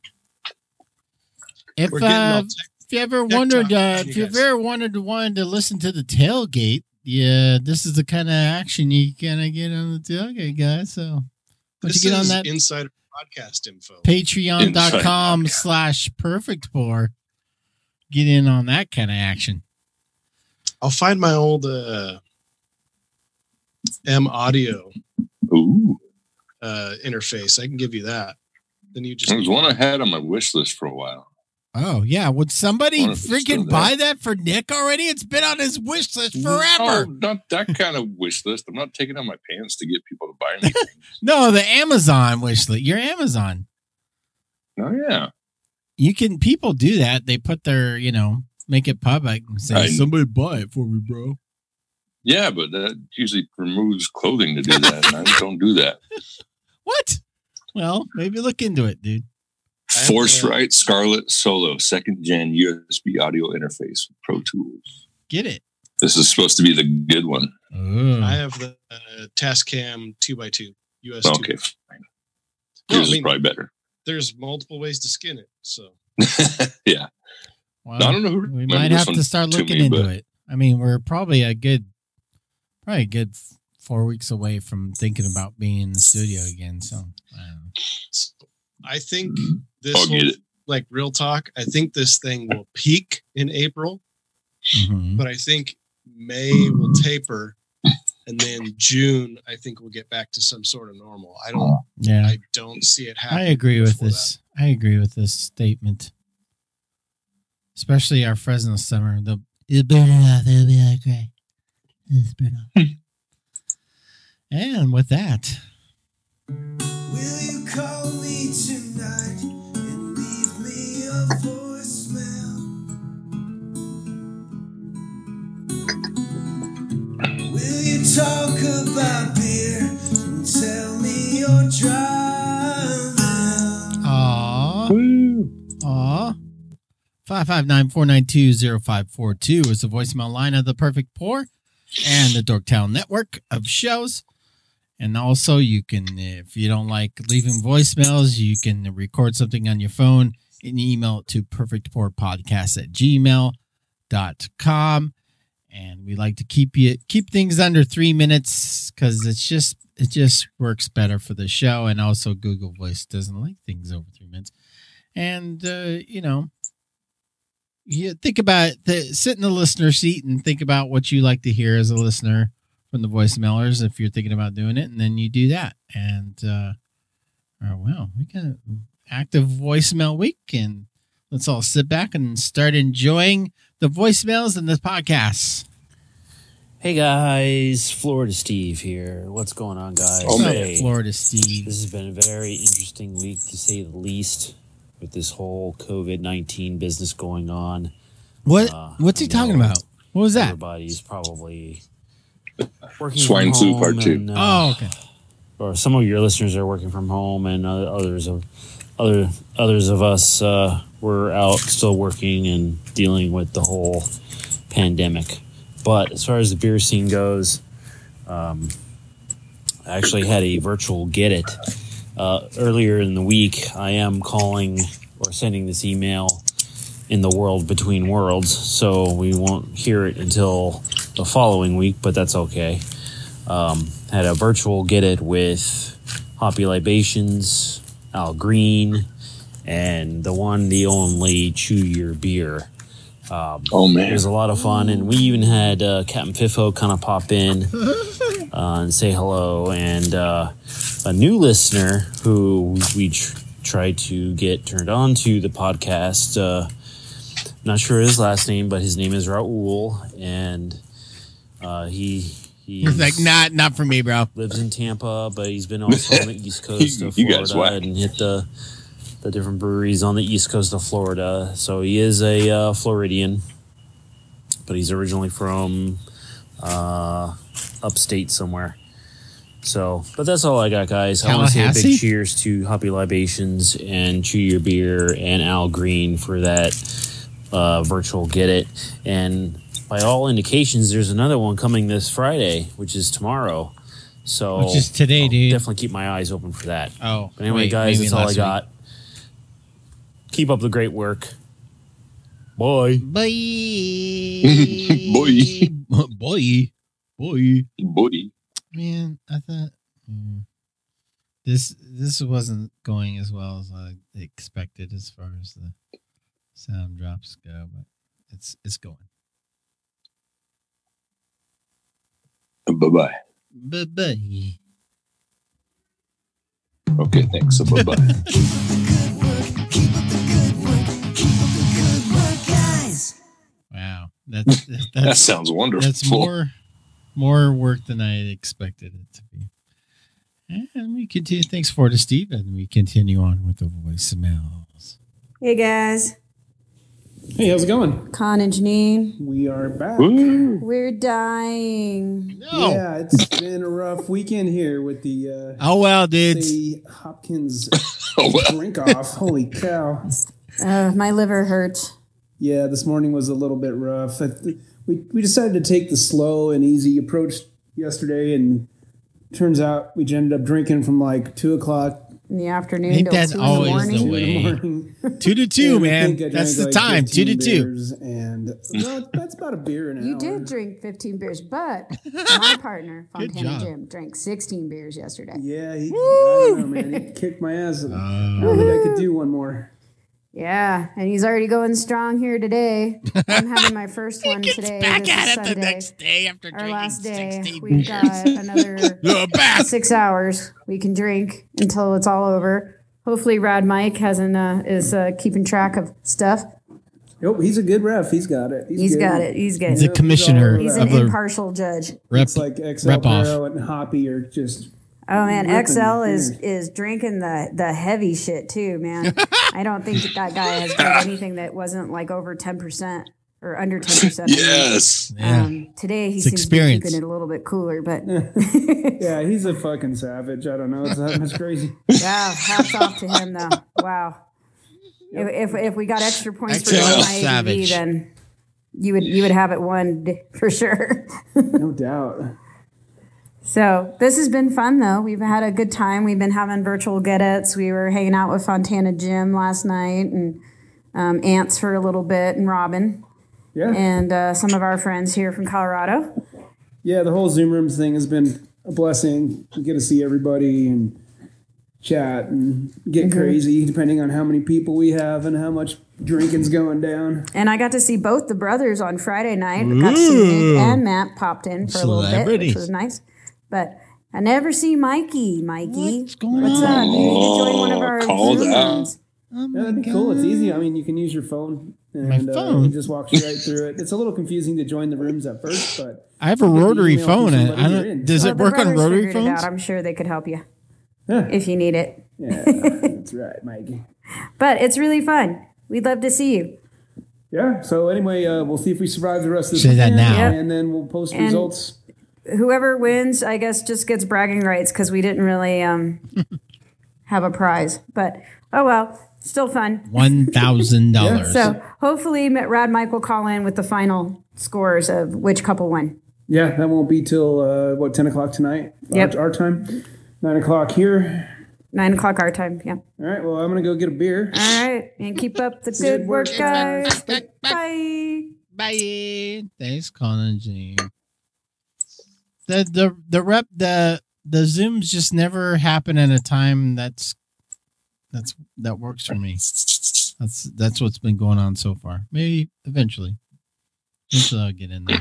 if we're getting all uh, tech- if you ever tech wondered, talk uh, on you if you've guys. ever wanted to wanted to listen to the tailgate, yeah, this is the kind of action you kind of get on the tailgate, guys. So, once this you get on is that insider podcast info. patreon.com Inside podcast. slash perfect pour, get in on that kind of action. I'll find my old uh M audio Ooh. uh interface. I can give you that. Then you just There was one I had on my wish list for a while. Oh, yeah. Would somebody Wonder if it's still freaking there. buy that for Nick already? It's been on his wish list forever. No, not that kind of wish list. I'm not taking out my pants to get people to buy me things. No, the Amazon wish list. Your Amazon. Oh, yeah. You can, people do that. They put their, you know, make it public and say, I- somebody buy it for me, bro. Yeah, but that usually removes clothing to do that, and I don't do that. What? Well, maybe look into it, dude. I have Force the- Right Scarlett Solo second gen U S B audio interface with Pro Tools. Get it. This is supposed to be the good one. Oh. I have the uh, Tascam two by two U S Okay, two. fine. No, Yours I mean- is probably better. There's multiple ways to skin it. So Yeah. Well, I don't know who we recommended might this have one to start to looking me, into but- it. I mean, we're probably a good, probably a good f- four weeks away from thinking about being in the studio again. So, I don't know. so I think this I'll get whole- it. like real talk, I think this thing will peak in April, Mhm. but I think May will taper, and then June I think we'll get back to some sort of normal. I don't Yeah, I don't see it I happening. agree with before this. I agree with this statement, especially our Fresno summer. The it'll burn it off. It'll be like great. It's burn off. And with that, Will you call me tonight and leave me a voicemail? Will you talk about beer and tell me you're driving? aw, aw, five five nine four nine two zero five four two is the voicemail line of the Perfect Pour and the Dorktown network of shows. And also, you can, if you don't like leaving voicemails, you can record something on your phone and email it to perfectpourpodcast at gmail dot com. And we like to keep you keep things under three minutes because it's just it just works better for the show. And also, Google Voice doesn't like things over three minutes. And uh, you know, you think about the sit in the listener seat and think about what you like to hear as a listener from the voicemailers if you're thinking about doing it, and then you do that. And uh oh, well, we got an active voicemail week, and let's all sit back and start enjoying the voicemails and the podcasts. Hey guys, Florida Steve here. What's going on, guys? Oh, man. Hey, Florida Steve. this has been a very interesting week to say the least, with this whole COVID nineteen business going on. What Uh, what's he I talking know about? What was that? Everybody's probably working Swine from flu home part two. and, uh, Oh, okay. or some of your listeners are working from home, and uh, others of other others of us uh, were out still working and dealing with the whole pandemic. But as far as the beer scene goes, um, I actually had a virtual Get It uh, earlier in the week. I am calling or sending this email in the world between worlds, so we won't hear it until the following week, but that's okay. Um, had a virtual Get It with Hoppy Libations, Al Green, and the one, the only Chew Your Beer. Um, Oh, it man. was a lot of fun, and we even had uh, Captain Piffo kind of pop in uh, and say hello, and uh, a new listener who we tr- tried to get turned on to the podcast. Uh, not sure his last name, but his name is Raul, and uh, he he He's like, not not for me, bro. lives in Tampa, but he's been also on the East Coast of You guys Florida whack. and hit the the different breweries on the East Coast of Florida. So he is a uh, Floridian, but he's originally from uh, upstate somewhere. So, but that's all I got, guys. I want to say a Tallahassee? big cheers to Hoppy Libations and Chew Your Beer and Al Green for that uh, virtual Get It. And by all indications, there's another one coming this Friday, which is tomorrow. So, Which is today, I'll dude. Definitely keep my eyes open for that. Oh, But anyway, wait, guys, maybe that's all I last got. Keep up the great work. Bye. week. Boy. Boy. Boy. Boy. Buddy. Man, I thought mm, this this wasn't going as well as I expected as far as the sound drops go, but it's it's going. Bye-bye. Bye bye. Okay, thanks. So bye-bye. Keep up the good work, keep up the good work, keep up the That's, that's that sounds wonderful. That's more more work than I expected it to be. And we continue. Thanks for to Steve, and we continue on with the voicemails. Hey guys, Hey, how's it going? Con and Janine. We are back. Woo. We're dying. No. Yeah, it's been a rough weekend here with the uh, Oh well, dudes. say Hopkins Oh, well. drink off. Holy cow! Uh, my liver hurts. Yeah, this morning was a little bit rough. I th- We we decided to take the slow and easy approach yesterday, and turns out we ended up drinking from like two o'clock In the afternoon Ain't till that two always in the the morning. way? in the morning. Two to two, And I man. think I That's drank, the like, time. Two to fifteen two. beers, and no, that's about a beer an You hour. did drink fifteen beers, but my partner, Good Fontana job. Jim, drank sixteen beers yesterday. Yeah, he, I don't know, man. He kicked my ass. I don't think I could do one more. Yeah, and he's already going strong here today. I'm having my first one today. Back this at is it the Sunday. next day after Our drinking last day. sixteen. We've got another Uh, back. six hours we can drink until it's all over. Hopefully, Rad Mike hasn't uh, is uh, keeping track of stuff. Nope, he's a good ref. He's got it. He's good. got it. He's good. He's a commissioner He's all an of the impartial judge. rep, It's like X L rep off. Pero and Hoppy are just. Oh man, ripping X L is beers. is drinking the the heavy shit too, man. I don't think that, that guy has done anything that wasn't like over ten percent or under ten percent. Yes. Yeah. Um, today he It's seems experience. to be keeping it a little bit cooler, but Yeah, he's a fucking savage. I don't know. It's that much crazy. yeah, hats off to him though. Wow. If, if if we got extra points for X L going my A B V, savage. then you would you would have it won d- for sure. No doubt. So this has been fun though. We've had a good time. We've been having virtual get-its. We were hanging out with Fontana Jim last night and um, Ants for a little bit and Robin Yeah. and uh, some of our friends here from Colorado. Yeah, the whole Zoom Rooms thing has been a blessing. You get to see everybody and chat and get Mm-hmm. crazy depending on how many people we have and how much drinking's going down. And I got to see both the brothers on Friday night. I got to see Nick and Matt popped in for a little bit, Celebrities. which was nice. But I never see Mikey. Mikey, What's going what's on? up? You need to join one of our Called Zoom out. rooms. Oh Yeah, my that'd be cool. It's God. easy. I mean, you can use your phone and My Uh, phone? it just walks you right through it. It's a little confusing to join the rooms at first, but I have a you get the rotary email from phone. I, somebody I you're in. don't, does Well, it the work on brothers rotary figured it phones? out. I'm sure they could help you yeah, if you need it. yeah, that's right, Mikey. But it's really fun. We'd love to see you. Yeah. So anyway, uh, we'll see if we survive the rest of the Say that weekend, now. Yep. and then we'll post And- results. Whoever wins, I guess, just gets bragging rights because we didn't really um, have a prize. But oh well, still fun. One thousand dollars. So hopefully, Rad Mike will call in with the final scores of which couple won. Yeah, that won't be till uh, what ten o'clock tonight. Yep. Our, our time. Nine o'clock here. Nine o'clock our time. Yeah. All right. Well, I'm gonna go get a beer. All right, and keep up the good work, guys. Bye. Bye. Thanks, Colin and Jean. The the the rep the the Zooms just never happen at a time that's that's that works for me. That's that's what's been going on so far. Maybe eventually. Eventually I'll get in there.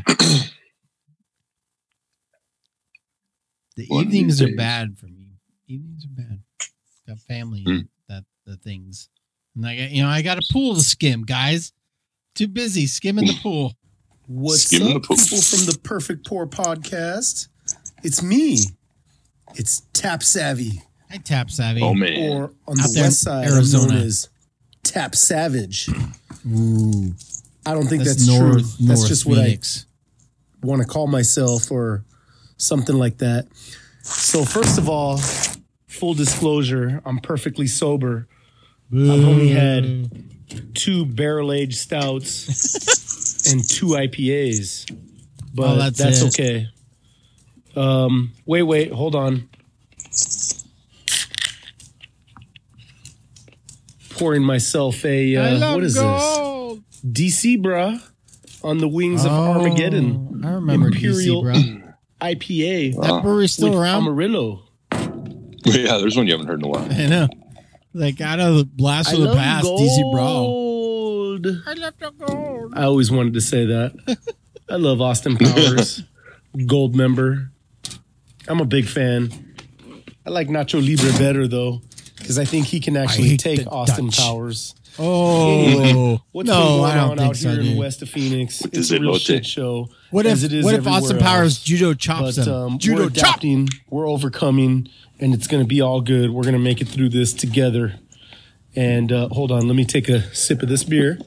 The One of evenings these are days. bad for me. Evenings are bad. Got family Hmm. that the things. And I got you know, I got a pool to skim, guys. Too busy skimming the pool. What's Skim the up, pool. people from the Perfect Pour podcast? It's me. It's Tap Savvy, Hi, Tap Savvy. Oh man. or on Out the there in west side, Arizona. I'm known as Tap Savage. Ooh, I don't think that's, that's, north. true. North That's just what Phoenix. I want to call myself, or something like that. So first of all, full disclosure, I'm perfectly sober. I've only had two barrel-aged stouts and two I P As, but Well, that's that's, it. okay. Um, wait, wait, hold on. Pouring myself a I uh, love what is gold. this? D C, bruh, on the wings of Oh, Armageddon. I remember Imperial D C, bro. I P A That brewery's still with around. Amarillo. Yeah, there's one you haven't heard in a while. I know. Like out of the blast of the past, D C Bro. gold. I love the gold. I always wanted to say that. I love Austin Powers, gold member. I'm a big fan. I like Nacho Libre better though, because I think he can actually hate take the Austin Dutch. Powers. Oh, What's no, been I going don't on think out so, here dude. in west of Phoenix? What It's is a it, real Lotte? shit show. What as if it is what if everywhere Austin else. Powers judo chops But him? um, judo we're chop. adapting. We're overcoming, and it's going to be all good. We're going to make it through this together. And uh, hold on, let me take a sip of this beer.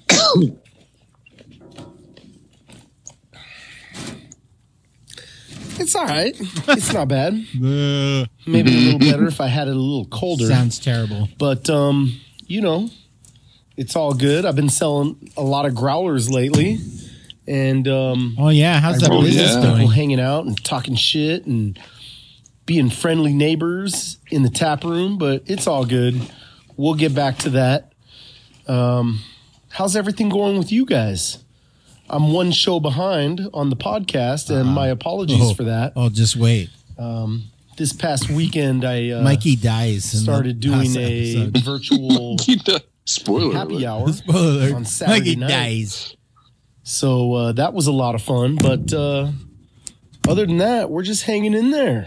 It's all right. It's not bad. Uh, Maybe a little better if I had it a little colder. sounds terrible. But, um, you know, it's all good. I've been selling a lot of growlers lately. And um, Oh yeah, how's that I really business miss people doing? hanging out and talking shit and being friendly neighbors in the tap room. But it's all good. We'll get back to that. Um, how's everything going with you guys? I'm one show behind on the podcast, and my apologies oh, for that. Oh, just wait. Um, this past weekend, I uh, Mikey dies. in the started doing past a episode. virtual Spoiler happy alert. hour Spoiler. on Saturday Mikey night. dies. So uh, that was a lot of fun. But uh, other than that, we're just hanging in there.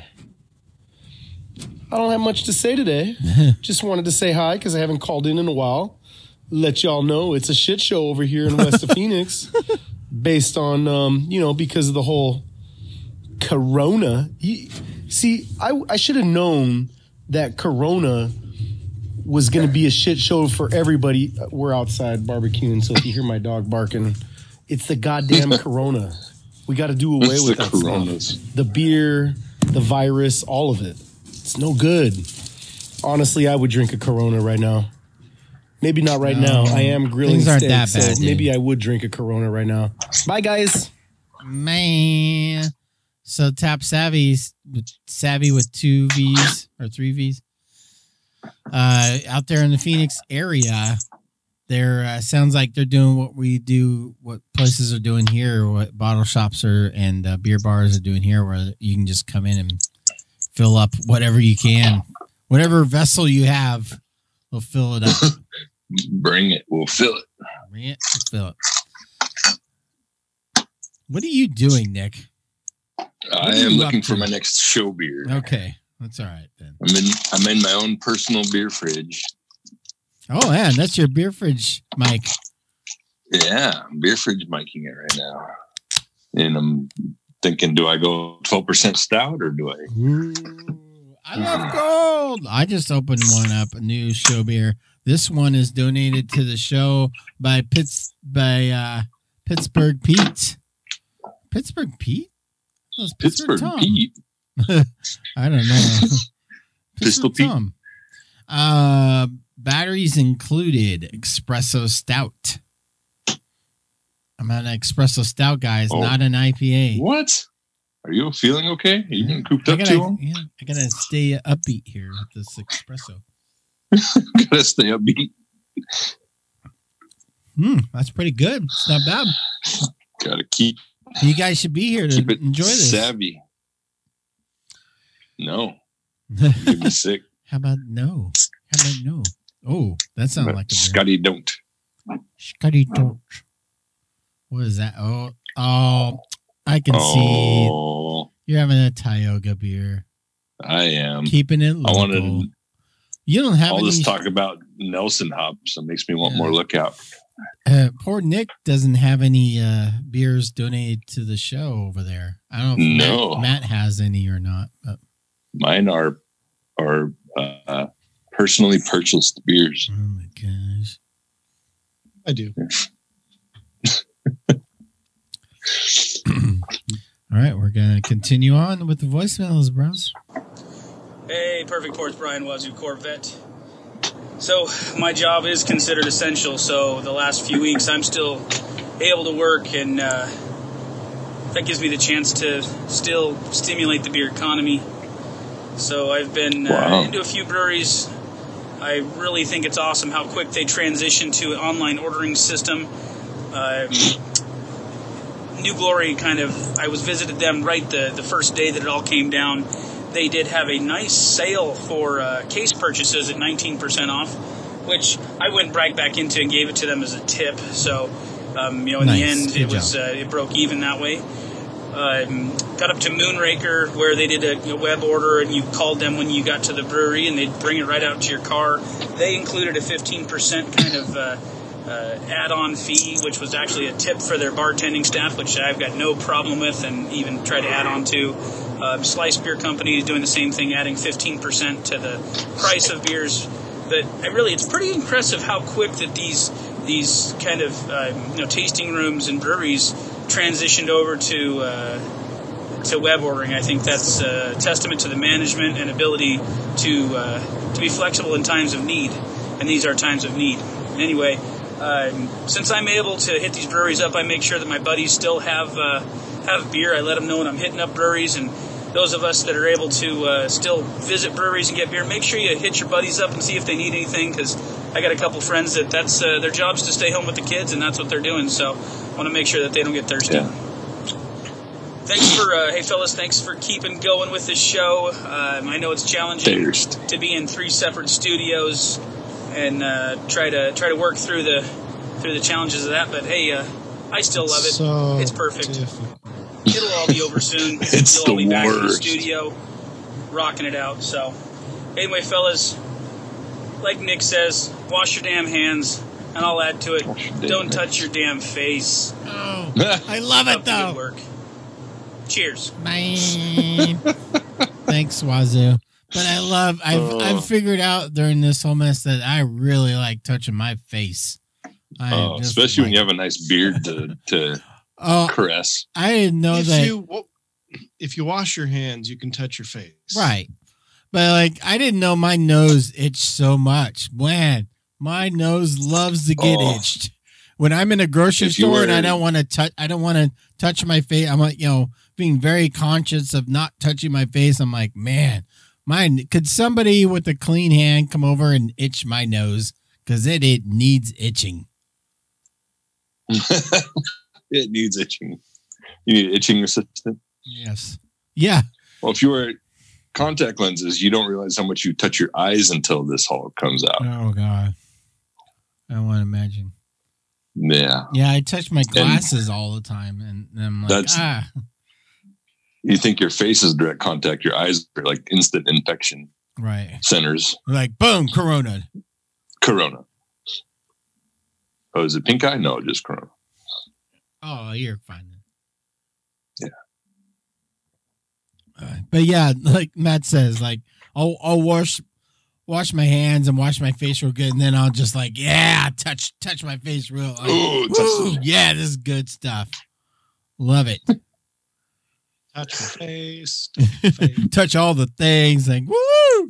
I don't have much to say today. Just wanted to say hi because I haven't called in in a while. Let y'all know it's a shit show over here in west of Phoenix based on, um, you know, because of the whole corona. You, see, I, I should have known that corona was going to be a shit show for everybody. We're outside barbecuing, so if you hear my dog barking, it's the goddamn corona. We got to do away It's with the that coronas. stuff. The beer, the virus, all of it. It's no good. Honestly, I would drink a Corona right now. Maybe not right now. I am grilling Things aren't steak, that so bad, dude. maybe I would drink a Corona right now. Bye, guys. Man. So Tap Savvy's Savvy with two V's or three V's. Uh, out there in the Phoenix area, there uh, sounds like they're doing what we do, what places are doing here, what bottle shops are and uh, beer bars are doing here, where you can just come in and fill up whatever you can, whatever vessel you have, they'll fill it up. Bring it. We'll fill it. Bring it, we'll fill it. What are you doing, Nick? I are you am up looking to? for my next show beer. Okay, that's all right then. I'm in. I'm in my own personal beer fridge. Oh man, that's your beer fridge, Mike. Yeah, I'm beer fridge miking it right now, and I'm thinking, do I go twelve percent stout or do I? I love gold. I just opened one up, a new show beer. This one is donated to the show by Pitts by uh, Pittsburgh Pete. Pittsburgh Pete? That was Pittsburgh Tom. Pete. I don't know. Pistol Pittsburgh Pete. Tom. Uh, batteries included. Espresso stout. I'm an espresso stout, guys, Oh. not an I P A. What? Are you feeling okay? Are you been cooped I up gotta, too long? yeah, I gotta stay upbeat here with this espresso. Gotta stay upbeat. Hmm, that's pretty good. It's not bad. Gotta keep You guys should be here to keep it enjoy this. savvy. No, get me sick. How about no? How about no? Oh, that sounds like a beer. Scotty, don't. Scotty don't. What is that? Oh, oh, I can see Oh, you're having a Tioga beer. I am. Keeping it I local. wanted You don't have all any. this talk about Nelson hops. That makes me want Yeah. more lookout. Uh, poor Nick doesn't have any uh, beers donated to the show over there. I don't know if No. Matt, Matt has any or not. But, Mine are are uh, personally purchased beers. oh my gosh. I do. All right, we're going to continue on with the voicemails, bros. Hey, Perfect Ports, Brian Wazoo Corvette. So, my job is considered essential, so the last few weeks I'm still able to work, and uh, that gives me the chance to still stimulate the beer economy. So, I've been uh, Wow. into a few breweries. I really think it's awesome how quick they transition to an online ordering system. Um, New Glory kind of, I was visited them right the, the first day that it all came down. They did have a nice sale for uh, case purchases at nineteen percent off, which I went right back into and gave it to them as a tip. So, um, you know, in Nice. the end, Good it was job. uh, it broke even that way. Um, got up to Moonraker, where they did a, a web order, and you called them when you got to the brewery, and they'd bring it right out to your car. They included a fifteen percent kind of uh, uh, add-on fee, which was actually a tip for their bartending staff, which I've got no problem with, and even try to add on to. Uh, Slice Beer Company is doing the same thing, adding fifteen percent to the price of beers. But I really, it's pretty impressive how quick that these these kind of uh, you know tasting rooms and breweries transitioned over to uh, to web ordering. I think that's a testament to the management and ability to uh, to be flexible in times of need, and these are times of need. Anyway, um, since I'm able to hit these breweries up, I make sure that my buddies still have uh, have beer. I let them know when I'm hitting up breweries, and those of us that are able to uh, still visit breweries and get beer, make sure you hit your buddies up and see if they need anything, because I got a couple friends that that's uh, their job's to stay home with the kids, and that's what they're doing. So I want to make sure that they don't get thirsty. Yeah. Thanks for, uh, hey fellas, thanks for keeping going with this show. Um, I know it's challenging Thirst. to be in three separate studios and uh, try to try to work through the through the challenges of that. But hey, uh, I still love it. So it's perfect. difficult. It'll all be over soon. It's You'll all the be back in the worst. studio, rocking it out. So, anyway, fellas, like Nick says, wash your damn hands, and I'll add to it. Wash your damn Don't hands. touch your damn face. Oh, I love Keep it up the good though. work. Cheers. Man. Thanks, Wazoo. But I love. I've Oh. I've figured out during this whole mess that I really like touching my face. I Oh, just especially when like- you have a nice beard to to Oh, caress. I didn't know if that. you wa- if you wash your hands, you can touch your face. Right. But like I didn't know my nose itched so much. Man, my nose loves to get Oh. itched. When I'm in a grocery If you store and I were- don't want to touch I don't want to touch my face. I'm like, you know, being very conscious of not touching my face. I'm like, man, mine could somebody with a clean hand come over and itch my nose? Because it, it needs itching. It needs itching. You need an itching assistant. Yes. Yeah. Well, if you wear contact lenses, you don't realize how much you touch your eyes until this all comes out. Oh God. I don't want to imagine. Yeah. Yeah, I touch my glasses all the time, and, and I'm like, That's- ah, You think your face is direct contact, your eyes are like instant infection right. centers. Like, boom, Corona. Corona. Oh, is it pink eye? No, just Corona. Oh, you're fine then. Yeah. Uh, but yeah, like Matt says, like I'll I'll wash wash my hands and wash my face real good, and then I'll just like, yeah, touch touch my face real. Like, Ooh, touch woo, the- yeah, this is good stuff. Love it. Touch my face. Touch my face. Touch all the things, like woo.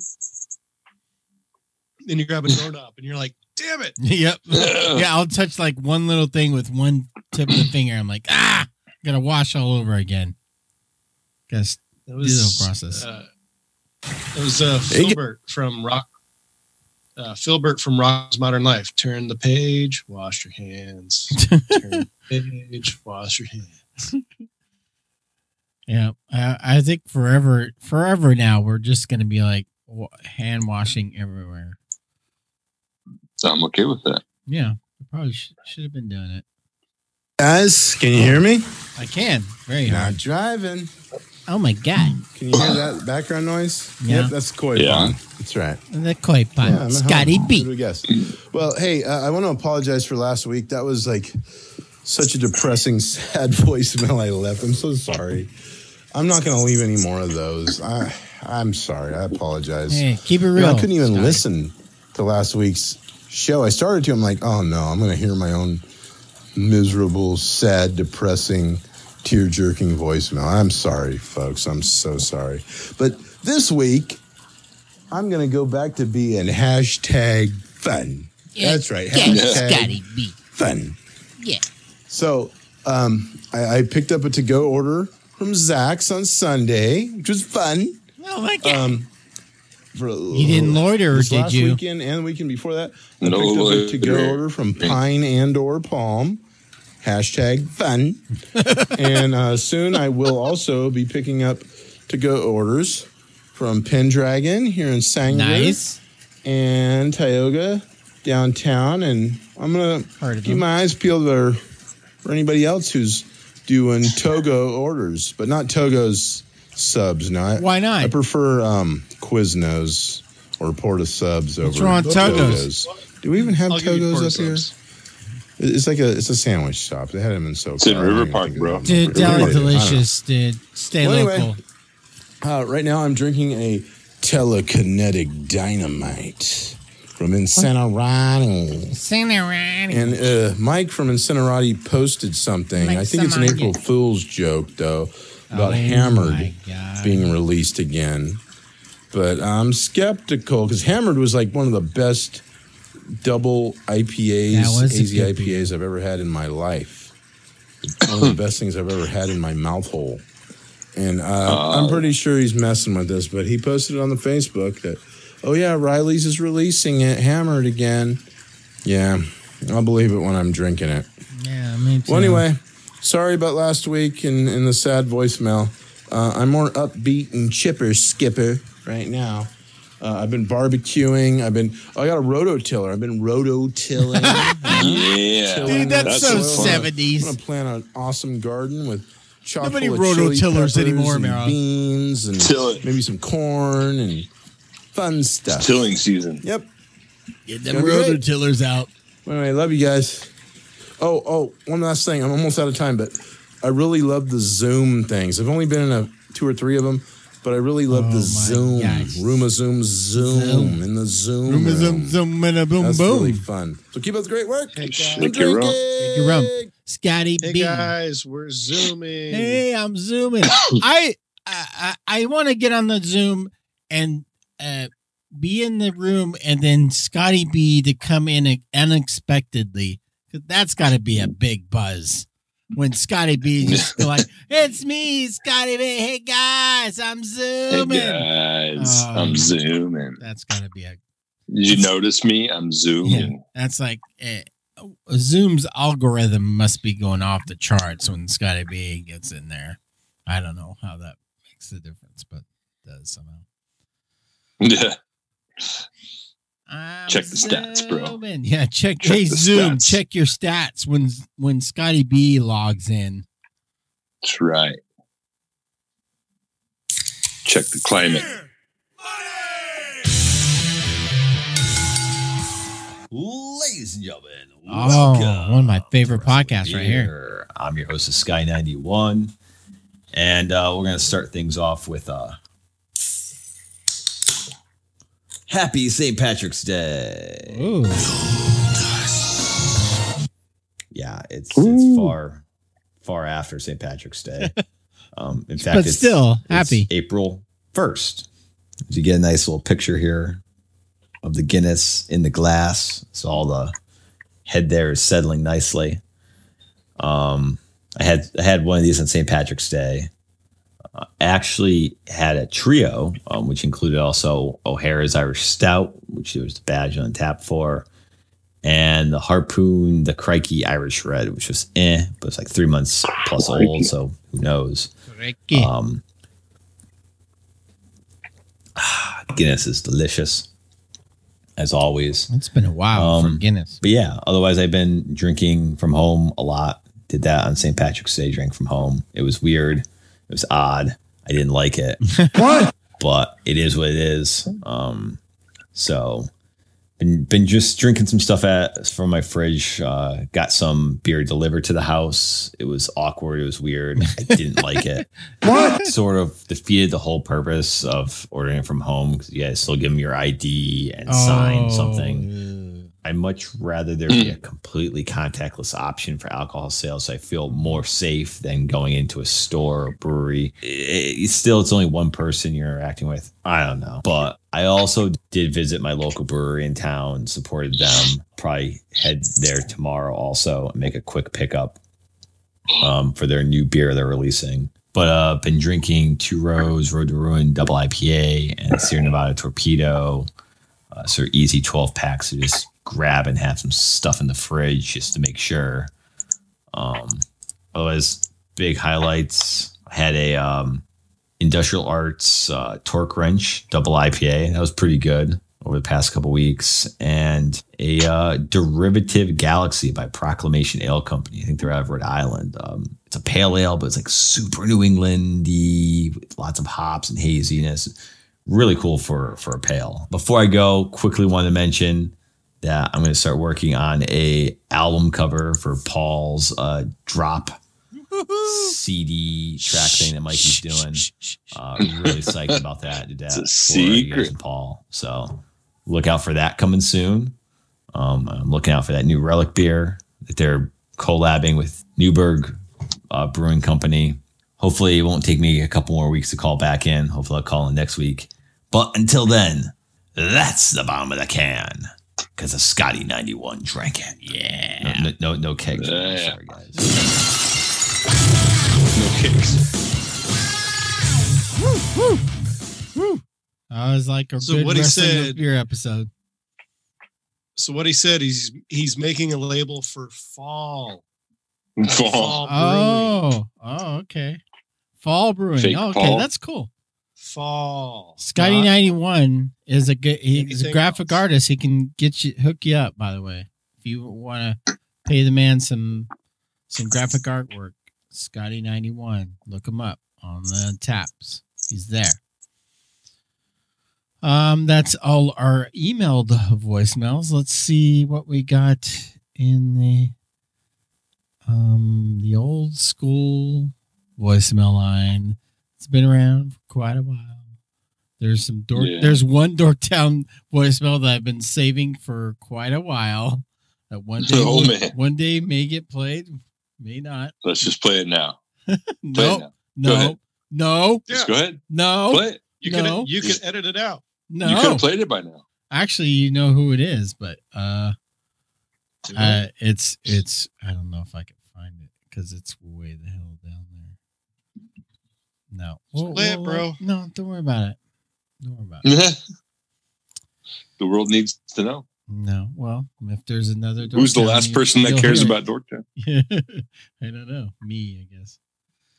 Then you grab a doorknob and you're like, damn it. Yep. Yeah, I'll touch like one little thing with one tip of the finger. I'm like, ah, gotta wash all over again. Guess That do the whole process. Uh, it was uh, Philbert from Rock. Uh, Philbert from Rock's Modern Life. Turn the page, wash your hands. Turn the page, wash your hands. Yeah, I, I think forever, forever now, we're just gonna be like wa- hand washing everywhere. I'm okay with that. Yeah, we probably sh- should have been doing it. Guys, can you hear me? I can very Not hard. driving. Oh my god, Can you hear that background noise? Yeah. Yep, that's koi Yeah. pond. That's right. the koi pond, Yeah, I'm at Scotty home. B. Who do we guess? Well, hey, uh, I want to apologize for last week. That was like such a depressing, sad voicemail I left. I'm so sorry. I'm not going to leave any more of those. I, I'm sorry. I apologize. Hey, keep it You real. know, I couldn't even Scotty. listen to last week's show. I started to. I'm like, oh no, I'm going to hear my own miserable, sad, depressing, tear-jerking voicemail. I'm sorry, folks. I'm so sorry. But this week, I'm going to go back to being hashtag fun. Yeah, That's right. yeah, Hashtag Scotty B. fun. Yeah. So um, I, I picked up a to-go order from Zach's on Sunday, which was fun. Oh my god. Um, for, You didn't loiter, this did last you? weekend and the weekend before that, I No picked up a to-go loitering. order from Pine and or Palm. Hashtag fun. And uh, soon I will also be picking up to-go orders from Pendragon here in Sanger Nice. and Tioga downtown. And I'm going Heard to of keep them. my eyes peeled for, for anybody else who's doing Togo orders, but not Togo's subs. No, I, Why not? I prefer um, Quiznos or Porta subs over What's wrong with Togos? Togos. Do we even have I'll give you Togos Porta up here? subs. It's like a it's a sandwich shop. They had them in SoCal. It's in I River don't even Park, think bro. of them. Dude, River Deli Park. Delicious, dude. Stay Well, local. anyway. Uh, right now, I'm drinking a telekinetic dynamite from Incinerati. Cinerati. And uh, Mike from Incinerati posted something. Mike I think it's an Samani. April Fool's joke, though, about Oh, Hammered my God. being released again. But I'm skeptical because Hammered was like one of the best double I P That As, was a hazy good I P As I've ever had in my life. One of the best things I've ever had in my mouth hole. And uh, Uh, I'm pretty sure he's messing with this, but he posted on the Facebook that, oh yeah, Riley's is releasing it, Hammered again. Yeah, I'll believe it when I'm drinking it. Yeah, me too. Well, anyway, sorry about last week and, and the sad voicemail. Uh, I'm more upbeat and chipper skipper right now. Uh, I've been barbecuing. I've been. Oh, I got a rototiller. I've been rototilling. Yeah. tilling Dude, that's the so soil. seventies. I'm gonna plant an awesome garden with chock Nobody full of chili rototillers peppers anymore, and Meryl. beans and Till it. maybe some corn and fun stuff. It's tilling season. Yep. Get them rototillers out. Anyway, love you guys. Oh, oh, one last thing. I'm almost out of time, but I really love the Zoom things. I've only been in a two or three of them, but I really love Oh, the my Zoom. gosh. Rooma Zoom Zoom Zoom. in the Zoom. Zoom, room. zoom, zoom, and a boom, That's boom. really fun. So keep up the great work. Hey, Shake I'm your rump. drinking. Take your rump. Scotty Hey B. guys, we're zooming. Hey, I'm zooming. I I I, I want to get on the Zoom and uh, be in the room, and then Scotty B to come in unexpectedly. 'Cause that's got to be a big buzz when Scotty B just go like, "It's me, Scotty B. Hey guys, I'm Hey zooming." guys, Oh. I'm zooming. That's got to be a Did you notice me? I'm yeah. zooming. That's like uh, Zoom's algorithm must be going off the charts when Scotty B gets in there. I don't know how that makes the difference, but it does somehow. Yeah. I'm Check the stats, bro. zooming. Yeah, check. Check hey, the Zoom, stats. check your stats when when Scotty B logs in. That's right. Check the climate. Ladies and gentlemen, Oh, welcome one of my favorite to Wrestling podcasts right here. I'm your host of Sky ninety-one, and uh, we're going to start things off with uh, Happy Saint Patrick's Day. Ooh, Yeah, it's it's far far after Saint Patrick's Day. Um, in fact, But it's, still, it's happy. April first. You get a nice little picture here of the Guinness in the glass. So all the head there is settling nicely. Um, I had I had one of these on Saint Patrick's Day. Uh, actually had a trio, um, which included also O'Hara's Irish Stout, which there was the badge on tap for, and the Harpoon, the Crikey Irish Red, which was eh, but it's like three months plus old, so who knows? Ricky. Um, Guinness is delicious, as always. It's been a while for um, Guinness. But yeah, otherwise I've been drinking from home a lot. Did that on Saint Patrick's Day, drank from home. It was weird. It was odd. I didn't like it. What? But it is what it is. Um, so been been just drinking some stuff at from my fridge. Uh, got some beer delivered to the house. It was awkward. It was weird. I didn't like it. What? Sort of defeated the whole purpose of ordering it from home because you guys still give them your I D and sign something. I'd much rather there be a completely contactless option for alcohol sales. So I feel more safe than going into a store or brewery. It, it, still, it's only one person you're interacting with. I don't know. But I also did visit my local brewery in town, supported them. Probably head there tomorrow also and make a quick pickup um, for their new beer they're releasing. But uh, been drinking Two Rows, Road to Ruin, Double I P A, and Sierra Nevada Torpedo. Uh, so easy twelve packs to just grab and have some stuff in the fridge just to make sure. Um, otherwise, big highlights. I had a um, Industrial Arts uh, Torque Wrench Double I P A. That was pretty good over the past couple weeks. And a uh, Derivative Galaxy by Proclamation Ale Company. I think they're out of Rhode Island. Um, it's a pale ale, but it's like super New Englandy, with lots of hops and haziness. Really cool for for a pale. Before I go, quickly want to mention that I'm going to start working on a album cover for Paul's uh, drop C D track thing that Mikey's doing. Uh, really psyched about that. Did that It's a secret. and Paul. So look out for that coming soon. Um, I'm looking out for that new Relic beer that they're collabing with Newberg uh, Brewing Company. Hopefully it won't take me a couple more weeks to call back in. Hopefully I'll call in next week. But until then, that's the bottom of the can. Because a Scotty ninety-one drank it. Yeah. No, no, no, no kegs. Yeah. Sorry, guys. No kicks. Woo, woo, woo. I was like a So good what he wrestling said- beer episode. So what he said, he's he's making a label for fall. Fall. Fall brewing. Oh, oh, okay. Fall brewing. Fake Oh, okay, fall. that's cool. Fall. Scotty Not- ninety-one is a good. He's a Anything graphic else? artist. He can get you hook you up. By the way, if you want to pay the man some some graphic artwork, Scotty ninety-one. Look him up on the taps. He's there. Um, that's all our emailed voicemails. Let's see what we got in the um the old school voicemail line. It's been around for quite a while. There's some dork. Yeah. There's one Dorktown voicemail that I've been saving for quite a while. That one day, Oh, will- man. one day may get played, may not. Let's just play it now. Play it No, now. Go no, ahead. no, Just go ahead. no, Play it. You No. can you can edit it out. no. You could have played it by now. Actually, you know who it is, but uh, Do it. uh it's it's. I don't know if I can find it because it's way the hell down there. No, Whoa, play it, whoa, bro. whoa. No, don't worry about it. Don't worry about it. The world needs to know. No, well, if there's another, Who's the Dorktown, last you- person that you'll cares hear about Dorktown? it. I don't know. Me, I guess.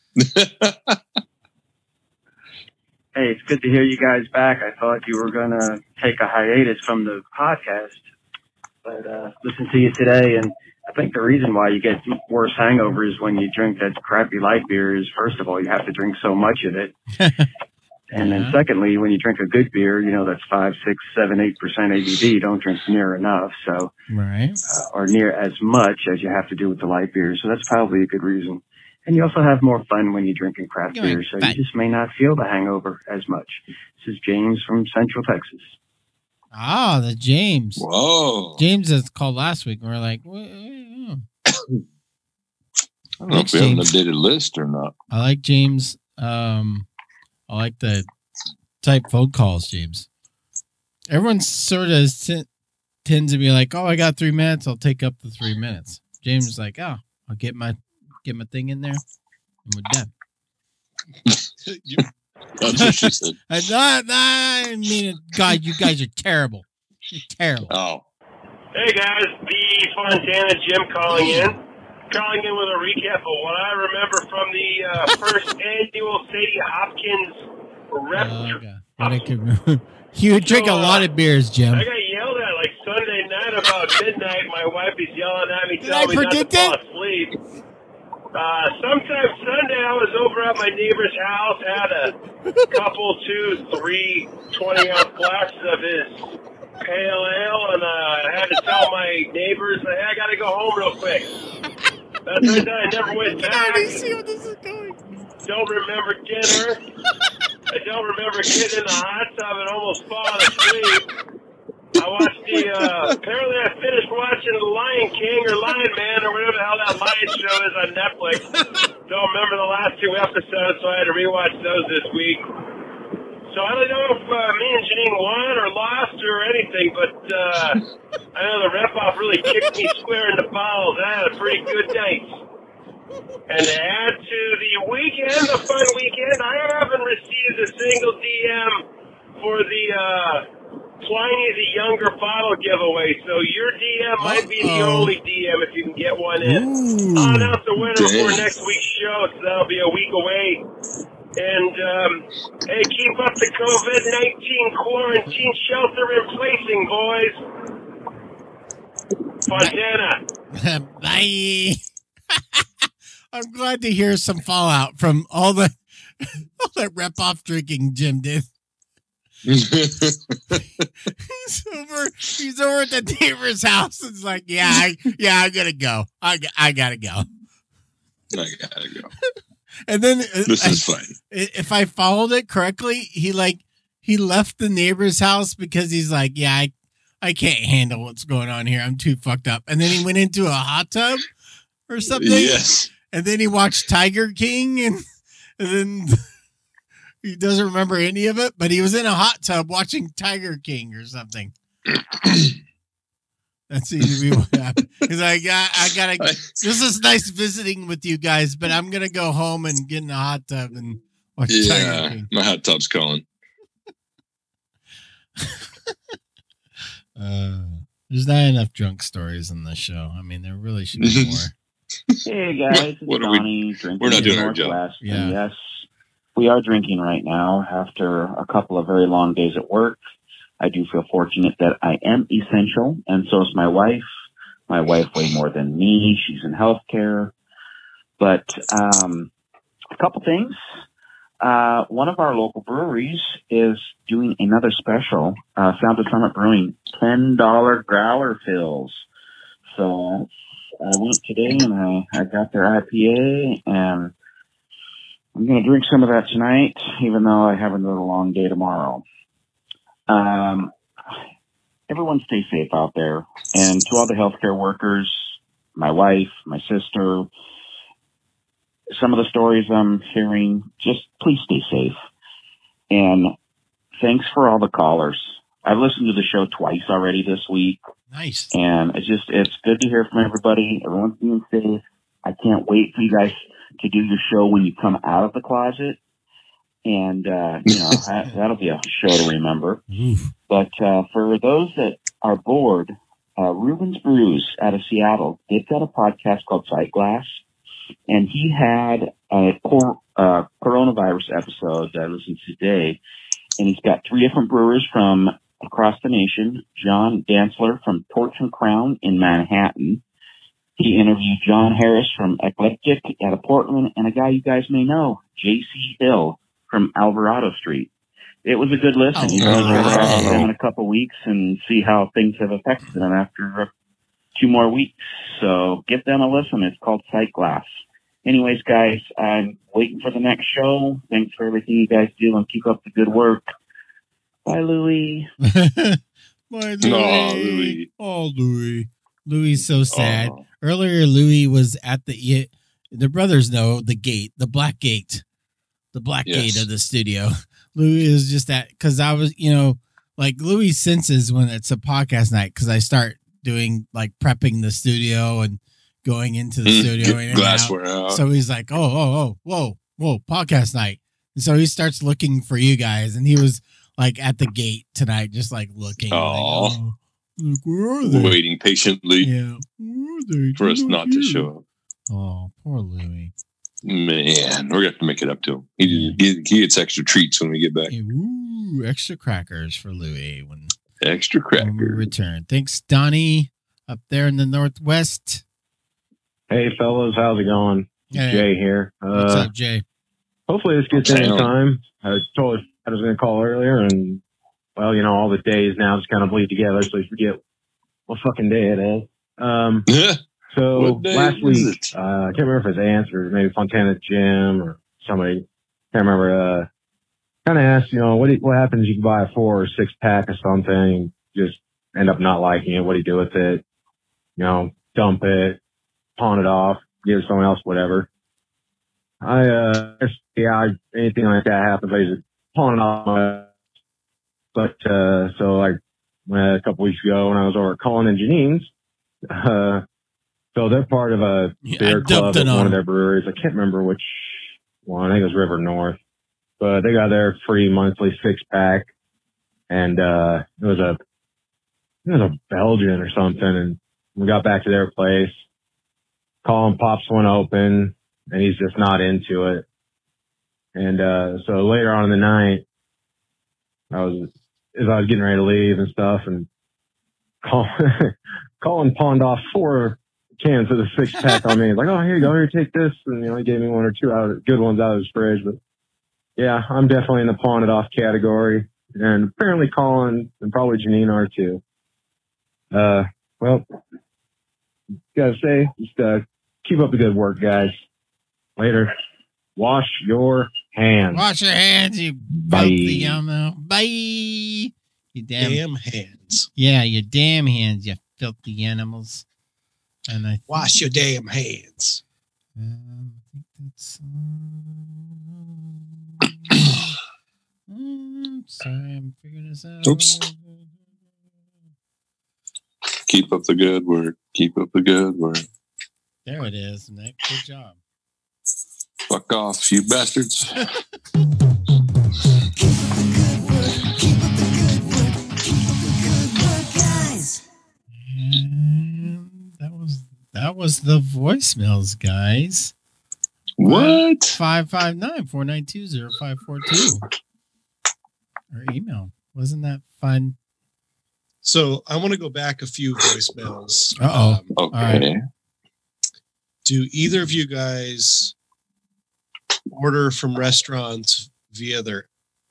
Hey, it's good to hear you guys back. I thought you were going to take a hiatus from the podcast, but uh, listen to you today, and I think the reason why you get worse hangovers when you drink that crappy light beer is, first of all, you have to drink so much of it. And then Yeah. secondly, when you drink a good beer, you know, that's five, six, seven, eight percent A B V, you don't drink near enough. So, Right. uh, or near as much as you have to do with the light beer. So that's probably a good reason. And you also have more fun when you're drinking craft You're right. beer. So Fun. you just may not feel the hangover as much. This is James from Central Texas. Ah, the James. Whoa. James has called last week. And we're like, "What- oh." I don't know Thanks, if we have an James. updated list or not. I like James. Um, I like the type phone calls, James. Everyone sort of t- tends to be like, "Oh, I got three minutes. I'll take up the three minutes." James is like, "Oh, I'll get my get my thing in there, and we're done." You- That's what she said. I not, I mean it. God, you guys are terrible. You're terrible. Oh. Hey guys, the Fontana Jim calling in. Calling in with a recap of what I remember from the uh, first annual Sadie Hopkins rep. Oh, God. What I can remember. You drink a lot of beers, Jim. I got yelled at like Sunday night about midnight. My wife is yelling at me, Did telling I me not to predict fall it? asleep. Uh, sometime Sunday, I was over at my neighbor's house, had a couple, two, three twenty-ounce glasses of his pale ale, and uh, I had to tell my neighbors, hey, I got to go home real quick. That's right, I never went back. I already see where this is going. Don't remember dinner. I don't remember getting in the hot tub and almost falling asleep. I watched the, uh, apparently I finished watching The Lion King or Lion Man or whatever the hell that lion show is on Netflix. Don't remember the last two episodes, so I had to rewatch those this week. So I don't know if uh, me and Janine won or lost or anything, but uh, I know the rep-off really kicked me square in the balls. I had a pretty good night. And to add to the weekend, the fun weekend, I haven't received a single D M for the uh, Pliny the Younger bottle giveaway. So your D M might be the Uh-oh. only D M if you can get one in. Ooh. I'll announce the winner before Dang. next week's show, so that'll be a week away. And, um, hey, keep up the COVID nineteen quarantine shelter in placing, boys. Fontana. Bye. I'm glad to hear some fallout from all the all that rep off drinking Jim did. he's over. He's over at the neighbor's house. It's like, yeah, I, yeah, I gotta go. I, I gotta go. I gotta go. And then this I, is fun. If I followed it correctly, he like he left the neighbor's house because he's like, yeah, I, I can't handle what's going on here. I'm too fucked up. And then he went into a hot tub or something. Yes. And then he watched Tiger King, and, and then he doesn't remember any of it, but he was in a hot tub watching Tiger King or something. That seems to be what happened. He's like, I, I gotta. This is nice visiting with you guys, but I'm gonna go home and get in the hot tub and watch Tiger Yeah, King. my hot tub's calling. uh, there's not enough drunk stories in this show. I mean, there really should be more. Hey guys, it's What are we- Donnie drinking we're not in doing the our job. Northwest. Yeah. And yes, we are drinking right now after a couple of very long days at work. I do feel fortunate that I am essential, and so is my wife. My wife way more than me. She's in healthcare. But um, a couple things. Uh, one of our local breweries is doing another special. Uh, Sound of Summit Brewing, ten dollar growler fills. So I went today and I, I got their I P A, and I'm going to drink some of that tonight, even though I have another long day tomorrow. Um, everyone stay safe out there. And to all the healthcare workers, my wife, my sister, some of the stories I'm hearing, just please stay safe. And thanks for all the callers. I've listened to the show twice already this week. Nice. And it's just, it's good to hear from everybody. Everyone's being safe. I can't wait for you guys to do your show when you come out of the closet. And, uh, you know, that, that'll be a show to remember. But, uh, for those that are bored, uh, Ruben's Brews out of Seattle, they've got a podcast called Sight Glass. And he had a cor- uh, coronavirus episode that I listened to today. And he's got three different brewers from across the nation. John Dantzler from Torch and Crown in Manhattan. He interviewed John Harris from Eclectic out of Portland, and a guy you guys may know, J C Hill from Alvarado Street. It was a good listen. You know, check it out with them in a couple weeks and see how things have affected them after uh, two more weeks. So give them a listen. It's called Sight Glass. Anyways, guys, I'm waiting for the next show. Thanks for everything you guys do, and keep up the good work. Bye, Louie. Bye, Louis. Aw, Louis. Oh, Louis. Louis is so sad. Aw. Earlier, Louis was at the, the brothers know the gate, the black gate, the black Yes. gate of the studio. Louis is just at, because I was, you know, like Louis senses when it's a podcast night because I start doing like prepping the studio and going into the Mm, studio. get in and glassware out. out. So he's like, oh, oh, oh, whoa, whoa, podcast night. And so he starts looking for you guys, and he was like at the gate tonight, just like looking. Like, Aw. oh, like, where are they? Waiting patiently Yeah, where are they? for us They're not to here. show up. Oh, poor Louis. Man, we're gonna have to make it up to him. He, he, he gets extra treats when we get back. Hey, ooh, extra crackers for Louis when, Extra when we cracker. return. Thanks, Donnie, up there in the Northwest. Hey, fellas, how's it going? Hey. Jay here. What's Uh, up, Jay? hopefully this gets in in Damn. time. I told I was going to call earlier, and, well, you know, all the days now just kind of bleed together, so you forget what fucking day it is. Um, so What day last is week, it? uh, I can't remember if it's Ants or maybe Fontana Jim or somebody. Can't remember. Uh, kind of asked, you know, what do you, what happens if you can buy a four or six pack of something, and just end up not liking it? What do you do with it? You know, dump it, pawn it off, give it to someone else, whatever. I, uh, yeah, I, anything like that happens, I just pawn it off. Uh, but, uh, so like, uh, a couple weeks ago when I was over at Colin and Janine's, uh, so they're part of a Yeah, beer I club dumped at it one on of their breweries. I can't remember which one. I think it was River North, but they got their free monthly six pack, and uh, it was a it was a Belgian or something. And we got back to their place. Colin pops one open, and he's just not into it. And uh, so later on in the night, I was as I was getting ready to leave and stuff, and Colin, Colin pawned off four cans of the six pack on me. Like, oh, here you go, here, take this. And, you know, he gave me one or two out of good ones out of his fridge. But yeah, I'm definitely in the pawn it off category. And apparently Colin and probably Janine are too. Uh, well, gotta say, just uh, keep up the good work, guys. Later. Wash your hands. Wash your hands, you Bye. filthy yummo. Bye. You damn, Damn hands. Yeah, your damn hands, you filthy animals. And I Wash your damn hands. Um, I think that's. Um, sorry, I'm figuring this out. Oops. Keep up the good work. Keep up the good work. There it is, Nick. Good job. Fuck off, you bastards. And that was that was the voicemails, guys. What? five five nine, four nine two, zero five four two. Or email. Wasn't that fun? So I want to go back a few voicemails. Uh-oh. Um, Okay. All do either of you guys order from restaurants via their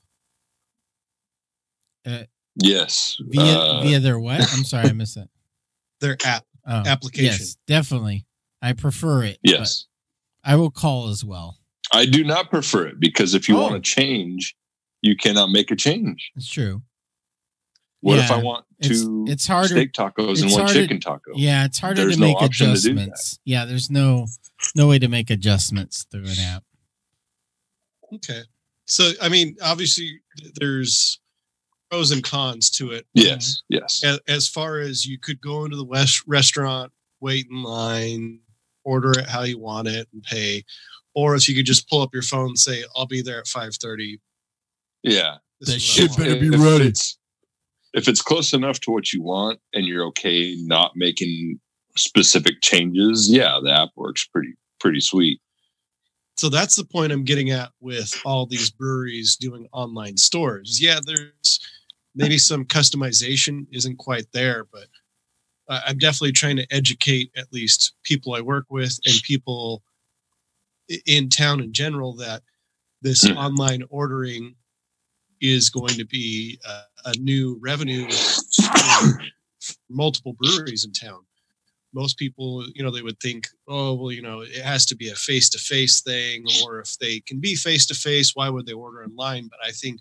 Uh, Yes. via Uh, via their what? I'm sorry, I missed that. their app Oh, application? Yes, definitely. I prefer it. yes. but I will call as well. I do not prefer it because if you Oh. want to change, you cannot make a change. It's true. What if Yeah, I want it's- two it's harder- steak tacos it's and one harder- chicken taco? Yeah, it's harder There's to no make option to do that. adjustments. Yeah, there's no no way to make adjustments through an app. Okay. So, I mean, obviously, there's pros and cons to it. Yes, yes. As, as far as you could go into the West restaurant, wait in line, order it how you want it, and pay. Or if you could just pull up your phone and say, I'll be there at five thirty. Yeah. This That is shit what I want. better be If ready. It's, if it's close enough to what you want and you're okay not making specific changes, yeah, the app works pretty pretty sweet. So that's the point I'm getting at with all these breweries doing online stores. Yeah, there's maybe some customization isn't quite there, but uh, I'm definitely trying to educate at least people I work with and people i- in town in general that this Hmm. online ordering is going to be uh, a new revenue stream for multiple breweries in town. Most people, you know, they would think, oh, well, you know, it has to be a face-to-face thing, or if they can be face-to-face, why would they order online? But I think,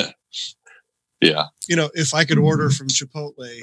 Yeah. you know, if I could order from Chipotle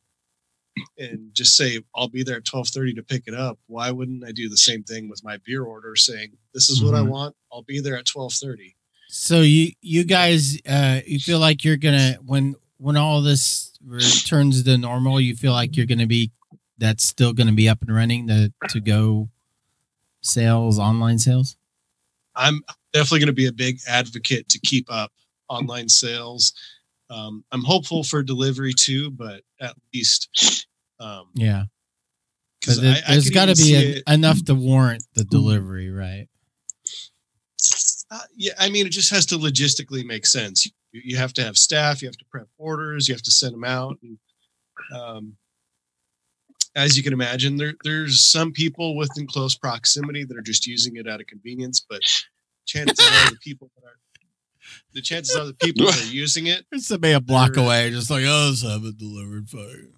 and just say, I'll be there at twelve thirty to pick it up, why wouldn't I do the same thing with my beer order saying, this is what I Mhm. want, I'll be there at twelve thirty? So you you guys uh you feel like you're gonna when when all this returns to normal, you feel like you're gonna be that's still gonna be up and running, the to go sales, online sales? I'm definitely going to be a big advocate to keep up online sales. Um, I'm hopeful for delivery too, but at least, um, Yeah. because But there, there's got to be a, enough to warrant the delivery, right? Uh, yeah, I mean, it just has to logistically make sense. You, you have to have staff, you have to prep orders, you have to send them out. And, um, as you can imagine, there there's some people within close proximity that are just using it out of convenience, but chances are the people that are the chances are the people that are using it. There's somebody a block they're- away, just like, oh, let's have it delivered for you.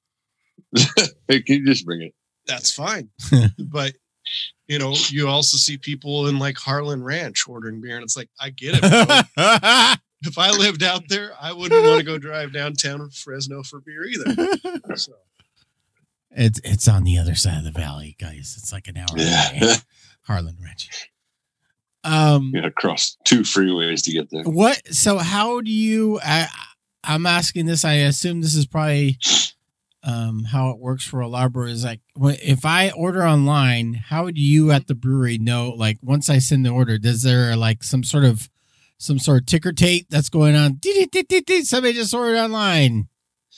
Hey, can you just bring it? That's fine. But you know, you also see people in like Harlan Ranch ordering beer, and it's like, I get it, bro. If I lived out there, I wouldn't want to go drive downtown Fresno for beer either. So It's it's on the other side of the valley, guys. It's like an hour away. Harlan Ranch. Um, You got to cross two freeways to get there. what? So how do you? I, I'm asking this. I assume this is probably um how it works for a lot of breweries. Like, wh- if I order online, how do you at the brewery know? Like, once I send the order, does there like some sort of some sort of ticker tape that's going on? Dee-dee-dee-dee-dee, somebody just ordered online.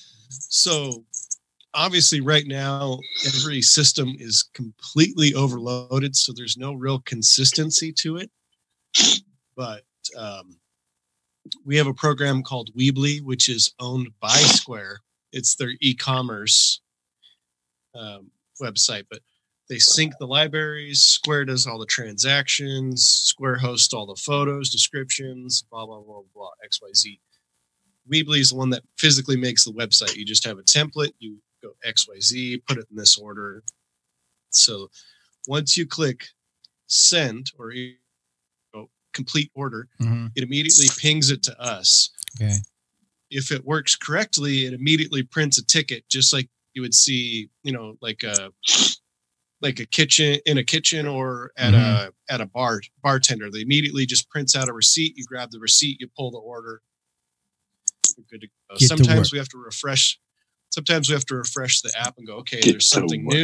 So obviously right now every system is completely overloaded, so there's no real consistency to it. But um, we have a program called Weebly, which is owned by Square. It's their e-commerce um, website, but they sync the libraries. Square does all the transactions. Square hosts all the photos, descriptions, blah, blah, blah, blah, X, Y, Z. Weebly is the one that physically makes the website. You just have a template. You go X, Y, Z, put it in this order. So once you click send or you know, complete order, Mm-hmm. it immediately pings it to us. Okay. If it works correctly, it immediately prints a ticket, just like you would see, you know, like a like a kitchen in a kitchen or at Mhm. a at a bar bartender. They immediately just prints out a receipt. You grab the receipt, you pull the order. You're good to go. Get to Sometimes work. we have to refresh. Sometimes we have to refresh the app and go, okay, Get there's to something work. new,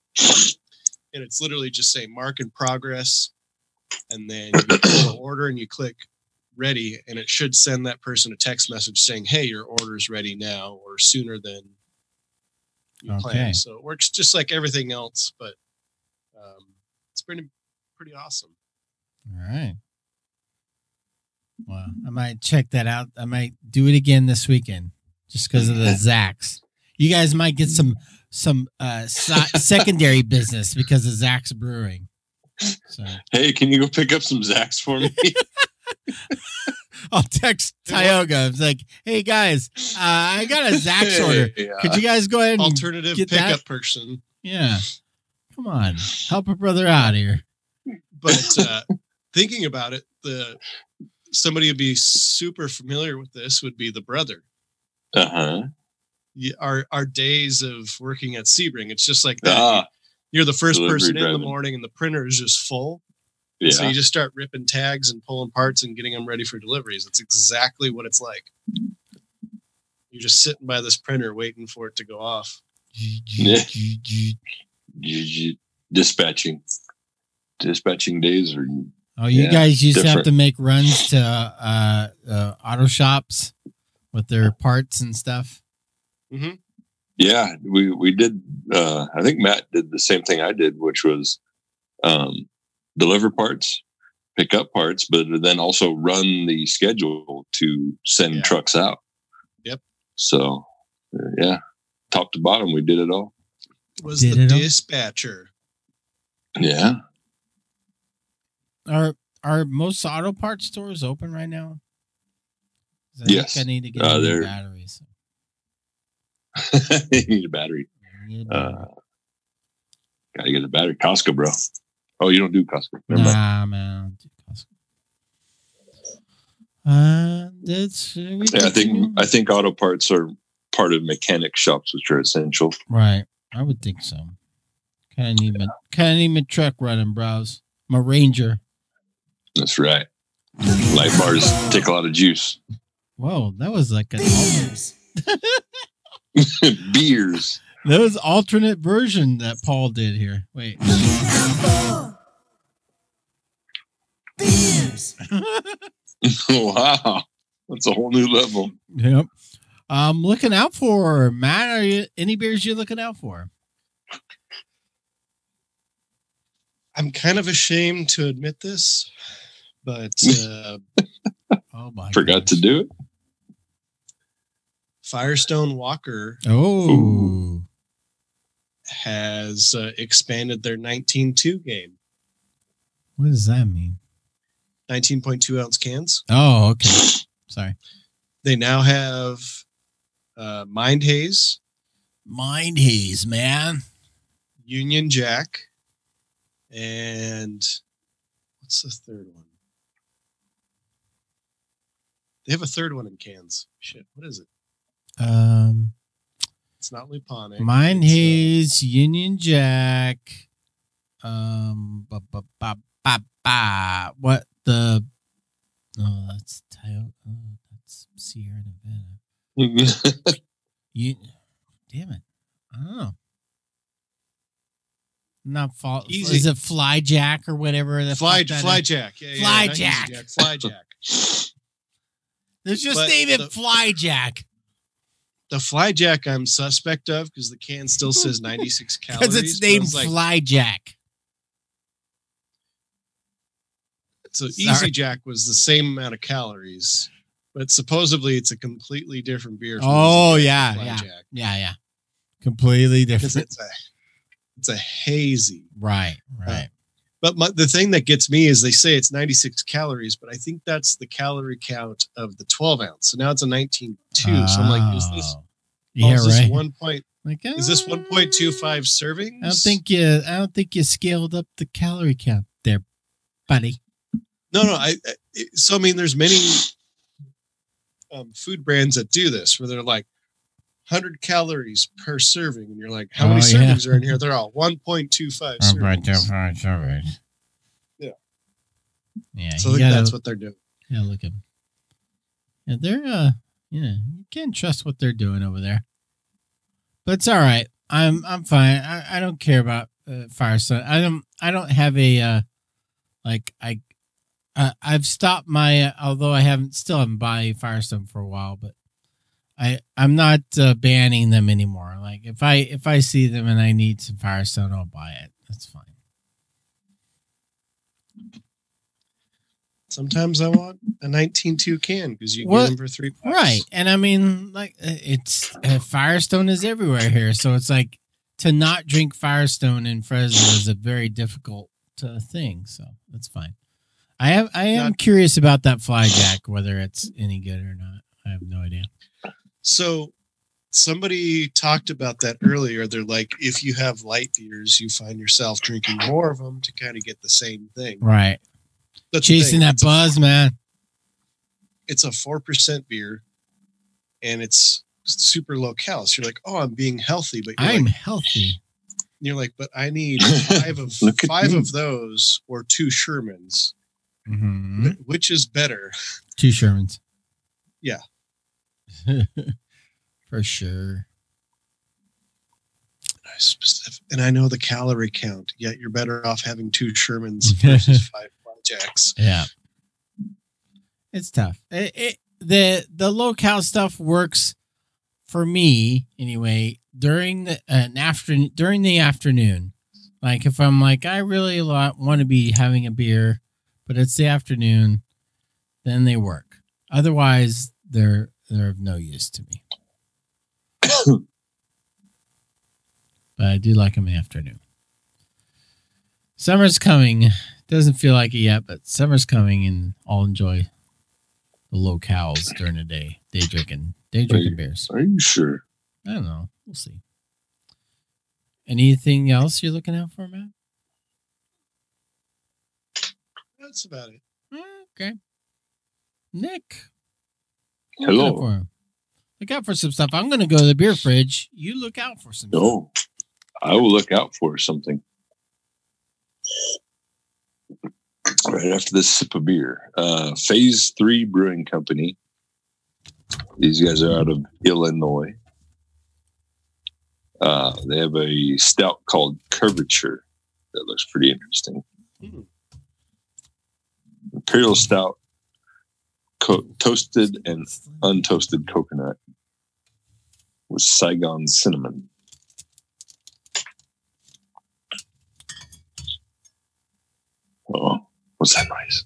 and it's literally just say mark in progress, and then you pull the order and you click ready, and it should send that person a text message saying, hey, your order is ready now or sooner than you Okay. planned. So it works just like everything else, but um, it's pretty pretty awesome. All right. Well, I might check that out. I might do it again this weekend just because of the Zax. You guys might get some some uh, si- secondary business because of Zax Brewing. So Hey, can you go pick up some Zax for me? I'll text Tioga. It's like, hey guys, uh, I got a Zax order. Hey, uh, Could you guys go ahead and Alternative get pickup that? person. Yeah. Come on, help a brother out here. But uh, thinking about it, the somebody would be super familiar with this would be the brother. Uh-huh. Y- Our our days of working at Sebring, it's just like that. Ah, You're the first delivery person in the driving. morning, and the printer is just full. yeah. So you just start ripping tags and pulling parts and getting them ready for deliveries. It's exactly what it's like. You're just sitting by this printer waiting for it to go off. Yeah. G- g- Dispatching. Dispatching days are Oh, you Yeah, guys used to have different. to make runs to uh, uh, auto shops with their parts and stuff. Mm-hmm. yeah, we we did uh I think Matt did the same thing I did, which was um deliver parts, pick up parts, but then also run the schedule to send Yeah. trucks out. Yep. So uh, yeah, top to bottom we did it all. Was Did the it all? dispatcher. Yeah. Are are most auto parts stores open right now? 'Cause I Yes. think I need to get Uh, new they're- batteries. You need a battery. I need a battery. Uh, gotta get a battery. Costco, bro. Oh, you don't do Costco. Never mind. Nah, man. Dude, Costco. Uh, that's uh, we Yeah, I think continue? I think auto parts are part of mechanic shops, which are essential. Right. I would think so. Kind of need my kind of need my truck running, bros. My Ranger. That's right. Light bars take a lot of juice. Whoa, that was like an Beers. that was alternate version that Paul did here. Wait. Wow. That's a whole new level. Yep. Um, looking out for Matt. Are you any beers you're looking out for? I'm kind of ashamed to admit this, but uh, Oh my! Forgot to do it. Firestone Walker Oh, has uh, expanded their nineteen two game. what does that mean? nineteen point two ounce cans. Oh, okay. Sorry. They now have uh, Mind Haze, Mind haze, man. Union Jack, and what's the third one? They have a third one in cans. Shit, what is it? Um, It's not Luponic. Mind It's, uh, haze, Union Jack. Um, ba, ba, ba, ba, ba. What the? Oh, that's Toyota. Oh, that's Sierra Nevada. You, damn it. I don't know. Not fall. Easy. Is it Fly Jack or whatever? The Fly, fuck that Fly is? Jack. Yeah, yeah, Fly not Easy Jack. Jack. Fly Jack. Let's just But name it the- Fly Jack. The Fly Jack I'm suspect of because the can still says ninety-six calories. Because it's but I named was like, Fly Jack. So Sorry. Easy Jack was the same amount of calories, but supposedly it's a completely different beer. from Oh, Easy Jack yeah, and Fly yeah. Jack. Yeah, yeah. Completely Because different. it's a it's a hazy. Right, right. Uh, but my, the thing that gets me is they say it's ninety-six calories, but I think that's the calorie count of the twelve ounce. So now it's a nineteen point two. So I'm like, is this, Oh. Yeah, oh, is this right. one point? Like, Is this one point two five servings? I don't think you. I don't think you scaled up the calorie count there, buddy. No, no. I, I so I mean, there's many um, food brands that do this where they're like one hundred calories per serving, and you're like, how many Oh, yeah. servings are in here? They're all one point two five servings. Yeah. Yeah. So I you think gotta- that's what they're doing. Yeah, look at them. Yeah, they're uh, yeah, you can't trust what they're doing over there. But it's all right. I'm I'm fine. I, I don't care about uh, Firestone. I don't I don't have a uh, like I uh, I've stopped my uh, although I haven't still haven't bought Firestone for a while, but I I'm not uh, banning them anymore. Like if I if I see them and I need some Firestone, I'll buy it. That's fine. Sometimes I want a nineteen point two can because you What- get them for three bucks. Right. And I mean, like, uh, it's uh, Firestone is everywhere here. So it's like to not drink Firestone in Fresno is a very difficult uh, thing. So that's fine. I have, I am curious about that fly jack, whether it's any good or not. I have no idea. So somebody talked about that earlier. They're like, if you have light beers, you find yourself drinking more of them to kind of get the same thing. Right. That's the Chasing thing. that It's a- buzz, man. It's a four percent beer, and it's super low cal. So you're like, oh, I'm being healthy, but you're I'm like, healthy. you're like, but I need five of Look at five me. of those or two Shermans. Mm-hmm. Wh- Which is better? Two Shermans. Yeah. For sure. I specific- And I know the calorie count, yet you're better off having two Shermans versus five Jacks. Yeah. It's tough. It, it the the low cal stuff works for me anyway during the an afternoon during the afternoon. Like if I'm like I really want to be having a beer, but it's the afternoon, then they work. Otherwise, they're they're of no use to me. But I do like them in the afternoon. Summer's coming. Doesn't feel like it yet, but summer's coming, and I'll enjoy the locales during the day. Day drinking, day drinking beers. Are you sure? I don't know. We'll see. Anything else you're looking out for, Matt? That's about it. Okay. Nick. Hello. Look out for, look out for some stuff. I'm going to go to the beer fridge. You look out for some stuff. No, I will look out for something. Right after this sip of beer, uh, Phase Three Brewing Company. These guys are out of Illinois. Uh, they have a stout called Curvature that looks pretty interesting. Hmm. Imperial Stout, co- toasted and untoasted coconut with Saigon cinnamon. Oh, what's that noise?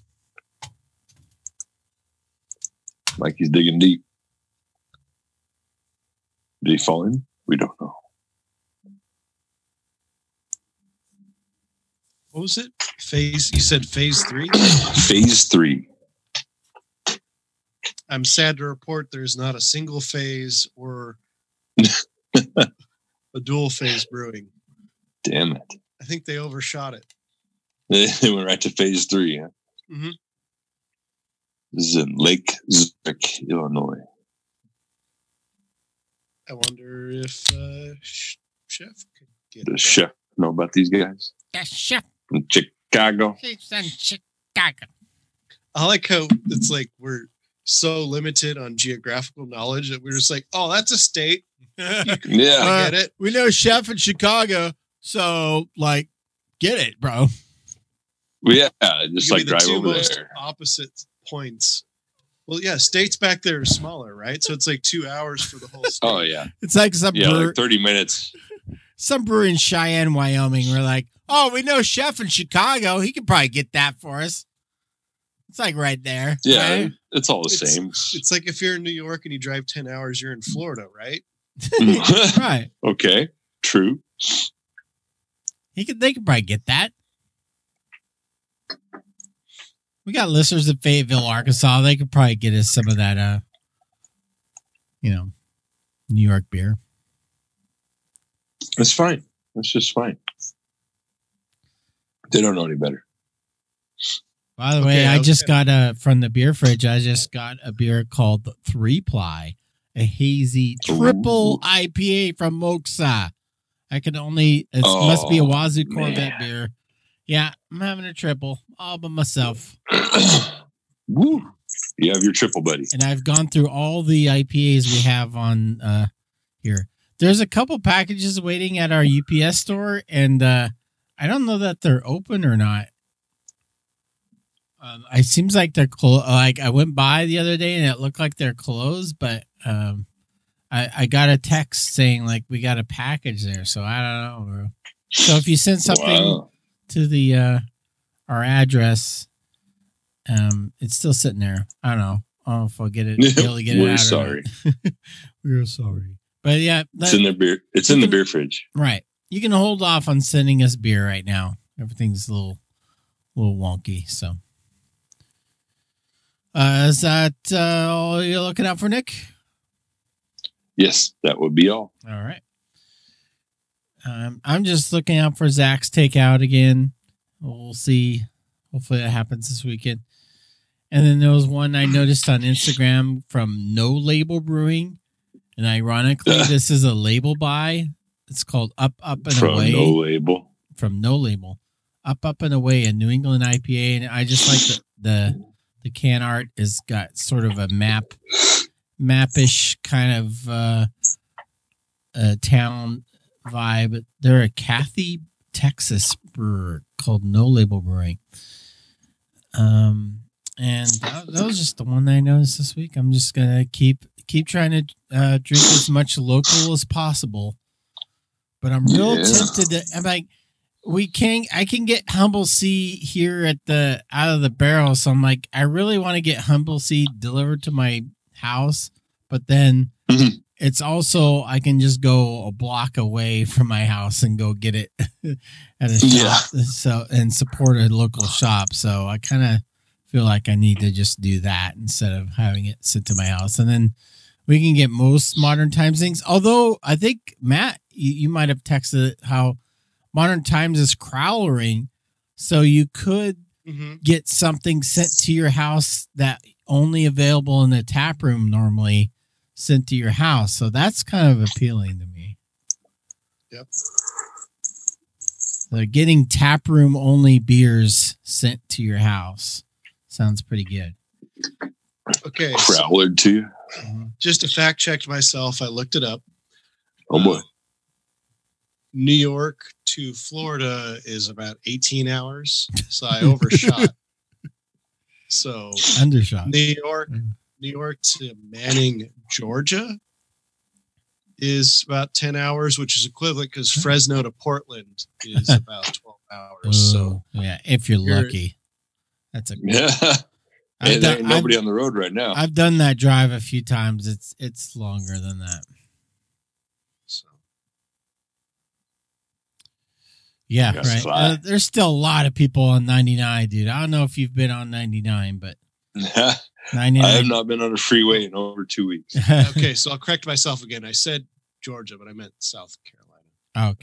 Like he's digging deep. Did he fall in? We don't know. What was it? Phase? You said phase three? Phase three. I'm sad to report there's not a single phase or a dual phase brewing. Damn it. I think they overshot it. They went right to phase three. Huh? Mm-hmm. This is in Lake Zurich, Illinois. I wonder if uh, Sh- Chef could get Does it. Chef know about these guys? Yes, chef. From Chicago. He's in Chicago. I like how it's like we're so limited on geographical knowledge that we're just like, oh, that's a state. Yeah. I get it. We know chef in Chicago, so like, get it, bro. Well, yeah, just Give me like the drive two over most there. opposite points. Well, yeah, states back there are smaller, right? So it's like two hours for the whole state. Oh, yeah. It's like some Yeah, brewer, like thirty minutes. some brewer in Cheyenne, Wyoming. We're like, oh, we know chef in Chicago. He could probably get that for us. It's like right there. Yeah, right? it's all the It's- same. It's like if you're in New York and you drive ten hours, you're in Florida, right? Right. Okay, true. He could. They could probably get that. We got listeners in Fayetteville, Arkansas. They could probably get us some of that. Uh, you know, New York beer. That's fine. That's just fine. They don't know any better. By the way, Okay, I I was just got a from the beer fridge. I just got a beer called Three Ply, a hazy triple Ooh. I P A from Moxa. I can only it must be a Oh, Wazoo Corvette man. beer. Yeah, I'm having a triple all by myself, Woo. You have your triple buddy. and I've gone through all the I P As we have on uh, here. There's a couple packages waiting at our U P S store, and uh, I don't know that they're open or not. Um, it seems like they're closed. Like I went by the other day and it looked like they're closed, but um, I, I got a text saying like we got a package there. So I don't know, bro. So if you send something Wow. to the uh, our address, um, it's still sitting there. I don't know. I don't know if I'll get it. Be able to get it We're out or sorry. not. We're sorry. But yeah, It's that- in the beer. It's in the beer fridge. right. You can hold off on sending us beer right now. Everything's a little, little wonky. So, uh, is that uh, all you're looking out for, Nick? Yes, that would be all. All right. Um, I'm just looking out for Zach's takeout again. We'll see. Hopefully that happens this weekend. And then there was one I noticed on Instagram from No Label Brewing. And ironically, this is a label buy. It's called Up, Up, and From Away. No Label. From No Label. Up, Up, and Away, a New England I P A. And I just like the, the, the can art has got sort of a map, mappish kind of uh, uh, town vibe. They're a Cathy, Texas brewer called No Label Brewing. Um, and that, that was just the one that I noticed this week. I'm just gonna keep keep trying to uh, drink as much local as possible. But I'm real Yeah. tempted to. I'm like, we can. I can get Humble Sea here at the out of the barrel. So I'm like, I really want to get Humble Sea delivered to my house, but then. Mhm. It's also I can just go a block away from my house and go get it at a shop, so and support a local shop. So I kind of feel like I need to just do that instead of having it sent to my house, and then we can get most Modern Times things. Although I think Matt, you, you might have texted how Modern Times is crowlering, so you could Mm-hmm. get something sent to your house that only available in the tap room normally. Sent to your house, so that's kind of appealing to me. Yep. So getting tap room only beers sent to your house sounds pretty good. Okay. so Crowler too. just to fact check myself, I looked it up. Oh boy. New York to Florida is about eighteen hours, so I overshot. So Undershot. New York, New York to Manning, Georgia is about ten hours, which is equivalent because Fresno to Portland is about twelve hours. So Oh, yeah, if you're you're- lucky, that's a Yeah. I've Hey, there done- ain't nobody I've- on the road right now. I've done that drive a few times. It's it's longer than that. So Yeah, Gotta right. fly. Uh, there's still a lot of people on ninety-nine, dude. I don't know if you've been on ninety-nine, but I ninety-nine. have not been on a freeway in over two weeks. okay, so I'll correct myself again. I said Georgia, but I meant South Carolina.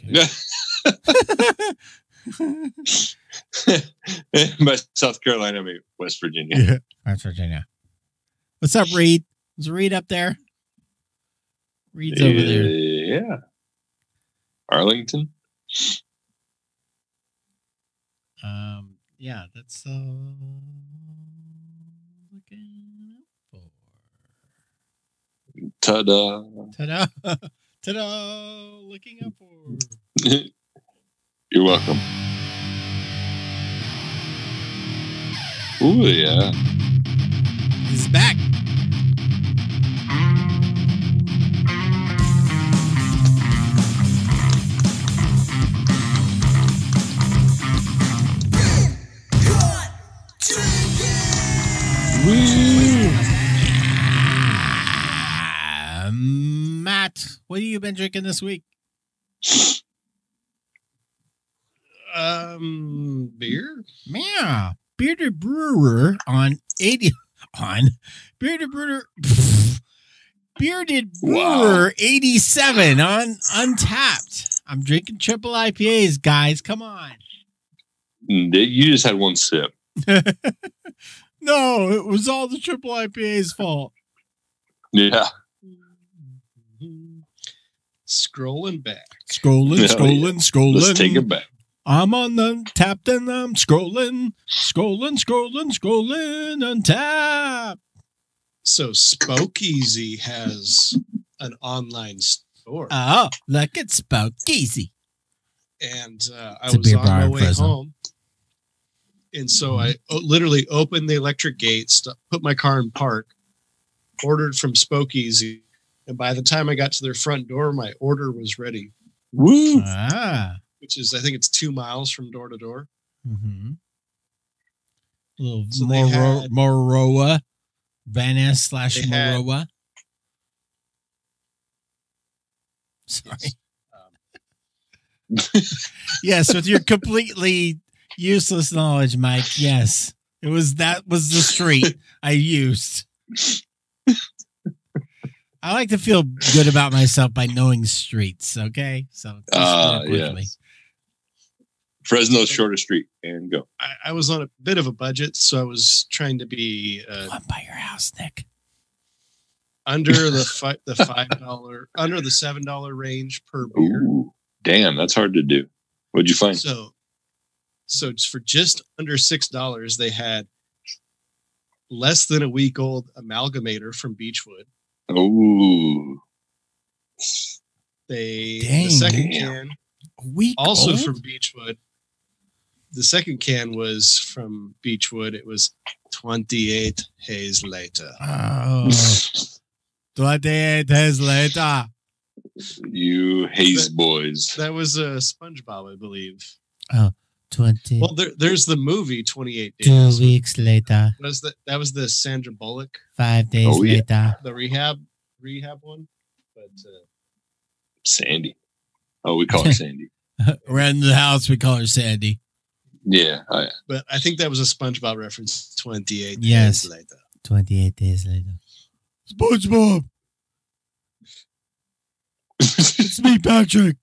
Okay. By South Carolina, I mean West Virginia. Yeah. West Virginia. What's up, Reed? Is Reed up there? Reed's over there. Yeah. Arlington. Um, yeah, that's uh looking for. Ta-da. Ta-da. Ta-da. Looking up for. You're welcome. Ooh, yeah. He's back. Uh, Matt, what have you been drinking this week? Um, beer. Yeah, Bearded Brewer on eighty on Bearded Brewer. Bearded Brewer wow. eighty-seven on Untapped. I'm drinking triple I P As, guys. Come on. You just had one sip. No, it was all the triple I P A's fault. Yeah. Scrolling back. Scrolling, Hell scrolling, yeah. scrolling. Let's take it back. I'm on the tapped and I'm scrolling, scrolling, scrolling, scrolling, Untapped. So Spokeasy has an online store. Oh, look at Spokeasy. And uh, I It's a was beer on bar my in way Fresno. home. And so I o- literally opened the electric gate, st- put my car in park, ordered from Spokeasy. And by the time I got to their front door, my order was ready. Woo! Ah. Which is, I think it's two miles from door to door. Mm-hmm. A little So they Moro- had- Moroa. Van Ness slash They had- Moroa. Sorry. Yes, with your completely useless knowledge, Mike. Yes. It was that was the street I used. I like to feel good about myself by knowing streets, okay? So just Ah, do it quickly. yes. Fresno's shortest street, and go. I, I was on a bit of a budget, so I was trying to be uh, Come by your house, Nick. under the fi- the five dollar, under the seven dollar range per beer. Ooh, damn, that's hard to do. What'd you find? So, so it's for just under six dollars, they had less than a week old Amalgamator from Beechwood. Oh, They Dang, the second damn. can A week also old? from Beechwood. The second can was from Beechwood. It was twenty-eight days later. Oh. twenty-eight days later. you haze That- boys. That was a uh, SpongeBob, I believe. Oh, twenty. Well, there, there's the movie twenty-eight Two Days. weeks later. Was that that was the Sandra Bullock, Five days Oh, yeah. later. the rehab rehab one? But uh, Sandy. Oh, we call her Sandy. Around the house, we call her Sandy. Yeah. Oh, yeah. but I think that was a SpongeBob reference. twenty-eight Yes. days later. twenty-eight days later. SpongeBob! It's me, Patrick.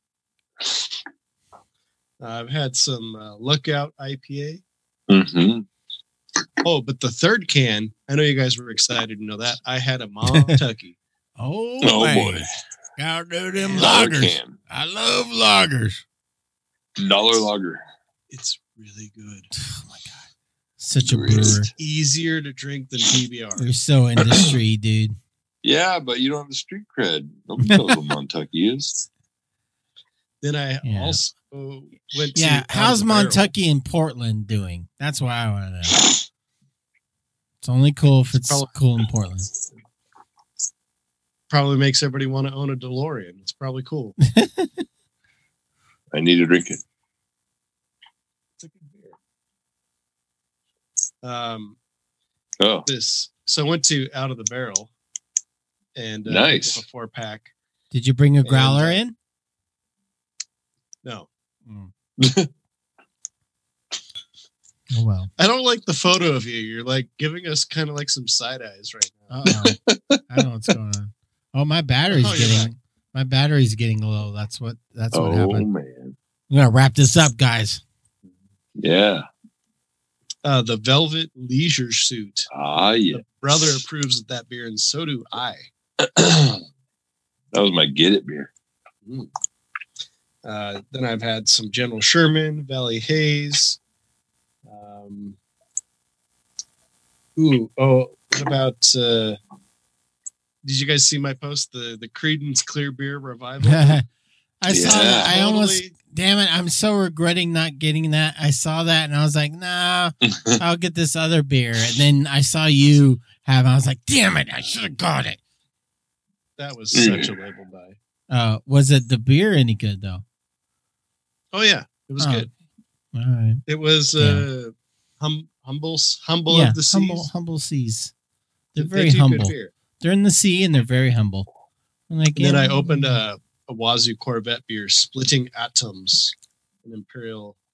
I've had some uh, Lookout I P A. Mm-hmm. Oh, but the third can, I know you guys were excited to know that. I had a Montucky. Oh, Oh, man. boy. Gotta do them Dollar loggers. can. I love loggers. Dollar lager. It's really good. Oh, my God. Such a Great. brewer. Easier to drink than P B R. You're so industry, dude. Yeah, but you don't have the street cred. Nobody knows what Montucky is. Then I Yeah. also went to Yeah, Out how's of the Barrel. Montucky in Portland doing? That's what I want to know. It's only cool if it's Probably- cool in Portland. Probably makes everybody want to own a DeLorean. It's probably cool. I need to drink it. It's a good beer. Um, Oh, this so I went to Out of the Barrel and uh, Nice. picked up a four pack. Did you bring a And, growler uh, in? No, Oh, well. I don't like the photo of you. You're like giving us kind of like some side eyes right now. Uh-oh. I don't know what's going on. Oh, my battery's Oh, you're getting my battery's getting low. That's what that's what oh happened. man. I'm gonna wrap this up, guys. Yeah. Uh, the Velvet Leisure Suit. Ah, yeah. The brother approves of that beer, and so do I. That was my get it beer. Uh, then I've had some General Sherman, Valley Haze. Um, ooh, oh, what about? Uh, did you guys see my post? The the Creedence Clear Beer Revival. I saw Yeah. that. I almost Totally- damn it, I'm so regretting not getting that. I saw that and I was like, nah, I'll get this other beer. And then I saw you have I was like, damn it, I should have got it. That was such a label buy. Uh was it the beer any good though? Oh yeah, it was Oh, good. All right. It was uh, hum, humble, humble yeah, of the seas. humble humble seas. They're They very do good humble. beer. They're in the sea and they're very humble. I'm like, And then yeah, I opened a, a Wazoo Corvette beer, Splitting Atoms, an Imperial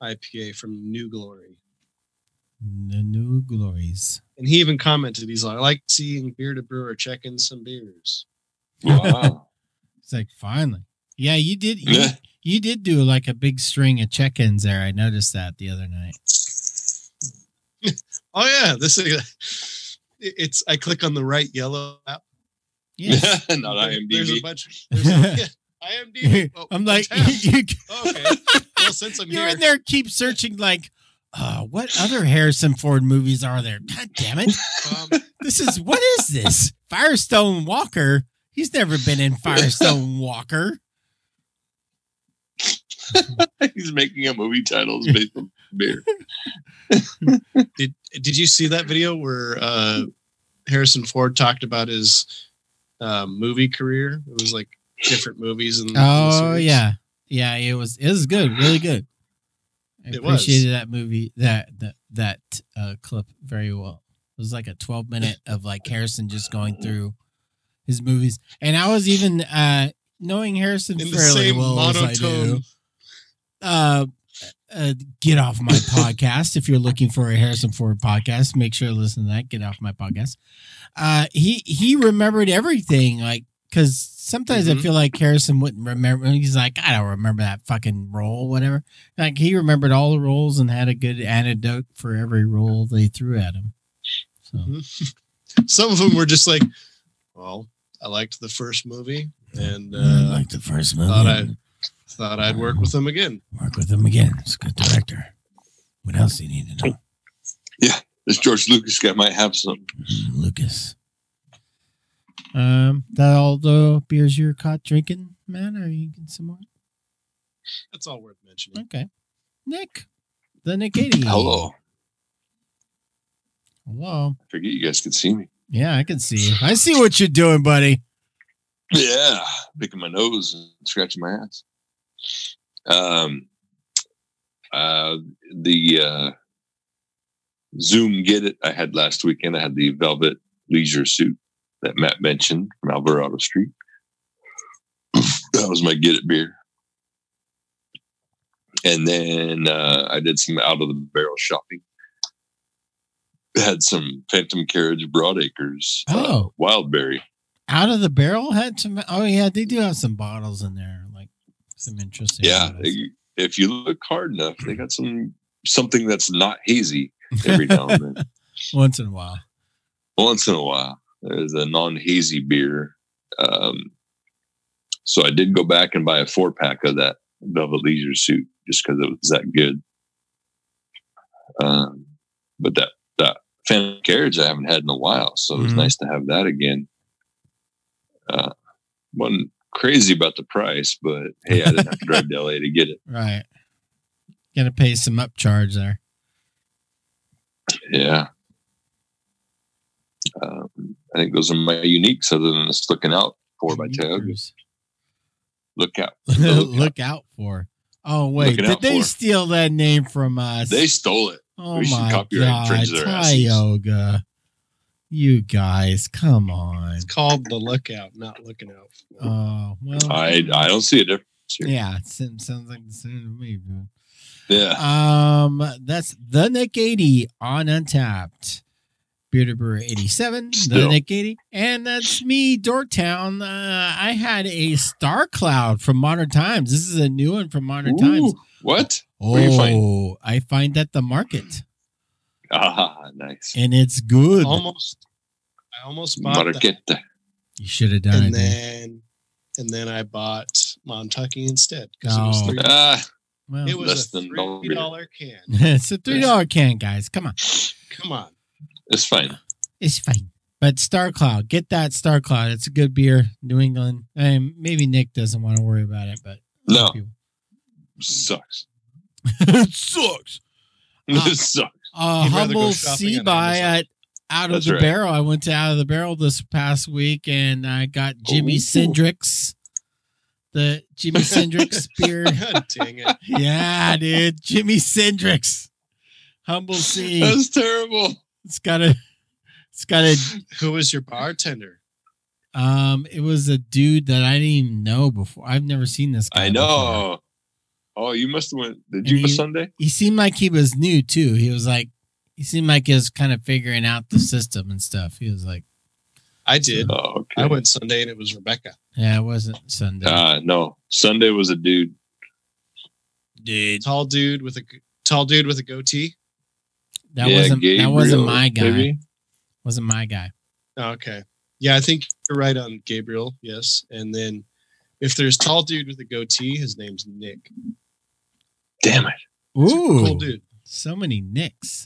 I P A from New Glory. The New Glories. And he even commented, he's like, I like seeing Bearded Brewer check in some beers. Wow. It's like, finally. Yeah, you did. You, you did do like a big string of check-ins there. I noticed that the other night. Oh yeah, this is it's. I click on the right yellow app. Yeah, not I M D B. There's a bunch. There's a, yeah, I M D B. Oh, I'm like, you, you, okay. Well, since I'm you're here, in there, keep searching. Like, uh, what other Harrison Ford movies are there? God damn it! Um, this is what is this? Firestone Walker. He's never been in Firestone Walker. He's making a movie titles based on beer. did Did you see that video where uh, Harrison Ford talked about his uh, movie career? It was like different movies. And oh yeah, yeah. It was it was good, really good. I it appreciated was. that movie that that that uh, clip very well. It was like a twelve minute of like Harrison just going through his movies, and I was even uh, knowing Harrison In the fairly same well as I do. monotone. Uh, uh, get off my podcast. If you're looking for a Harrison Ford podcast, make sure to listen to that. Get off my podcast. Uh, he he remembered everything, like because sometimes Mm-hmm. I feel like Harrison wouldn't remember. He's like, I don't remember that fucking role, whatever. Like he remembered all the roles and had a good anecdote for every role they threw at him. So Mhm. Some of them were just like, well, I liked the first movie, and uh, I liked the first movie. Thought I thought I'd work with him again. Work with him again. It's a good director. What else do you need to know? Yeah, this George Lucas guy might have some. Lucas. Um, that all the beers you're caught drinking, man? Or are you getting some more? That's all worth mentioning. Okay. Nick. The Nick eighty. Hello. Hello. I forget you guys could see me. Yeah, I can see you. I see what you're doing, buddy. Yeah, picking my nose and scratching my ass. Um, uh, the uh, Zoom Get It I had last weekend. I had the velvet leisure suit that Matt mentioned from Alvarado Street. That was my Get It beer. And then uh, I did some out of the barrel shopping. Had some Phantom Carriage Broadacres uh, Oh. Wildberry. Out of the barrel had some. Oh, yeah, they do have some bottles in there. Like some interesting. Yeah, bottles. they- if you look hard enough, they got some something that's not hazy every now and then. Once in a while. Once in a while, there's a non-hazy beer. Um, so I did go back and buy a four pack of that Velvet Leisure suit just because it was that good. Um, but that that Phantom Carriage I haven't had in a while, so it was Mhm. nice to have that again. Uh, wasn't crazy about the price, but hey, I didn't have to drive to L A to get it. Right. Got to pay some upcharge there. Yeah. Um, I think those are my uniques other than this looking out four by Tug. Look out. Look out for. Oh, wait. Looking Did out they for. steal that name from us? They stole it. Oh, we should my copyright God. infringe their asses. Tioga. You guys, come on. It's called the Lookout, not Looking Out. Oh, well. I I don't see a difference here. Yeah, it sounds sounds like the same to me, bro. Yeah. Um, that's the Nick eighty on Untapped. Bearded Brewer eighty-seven, the Still. Nick eighty, and that's me, Dorktown. Uh, I had a Star Cloud from Modern Times. This is a new one from Modern Times. Ooh, what? Oh, What do you find? I find at the market, Ah, nice. and it's good. Almost. I almost bought that. Marquette. You should have done And it. dude. then, and then I bought Montucky instead. 'cause it Oh. was three, Ah, Well, it was less a than three dollar can. it's a three dollar can, guys. Come on, Come on. it's fine. it's fine. But Star Cloud, get that Star Cloud. It's a good beer, New England. And maybe Nick doesn't want to worry about it, but No. people- Sucks. it sucks. It sucks. Uh, You'd rather go humble shopping C on buy Amazon. at Out of That's the right. Barrel. I went to Out of the Barrel this past week, and I got Jimmy Ooh. Sindrix, the Jimmy Sindrix beer. God dang it. Yeah, dude, Jimmy Sindrix, humble C. That's terrible. It's got a, it's got a. Who was your bartender? Um, it was a dude that I didn't even know before. I've never seen this guy. I before. know. Oh, you must have went. Did you And go he- Sunday? He seemed like he was new too. He was like, he seemed like he was kind of figuring out the system and stuff. He was like, I did. Oh, okay. I went Sunday and it was Rebecca. yeah, it wasn't Sunday. Uh, no, Sunday was a dude. Dude, Tall dude with a tall dude with a goatee. that Yeah, wasn't that Gabriel, wasn't my guy. maybe? Wasn't my guy. Oh, okay. Yeah, I think you're right on Gabriel. Yes. And then if there's tall dude with a goatee, his name's Nick. Damn it! Ooh, Cool dude. so many nicks.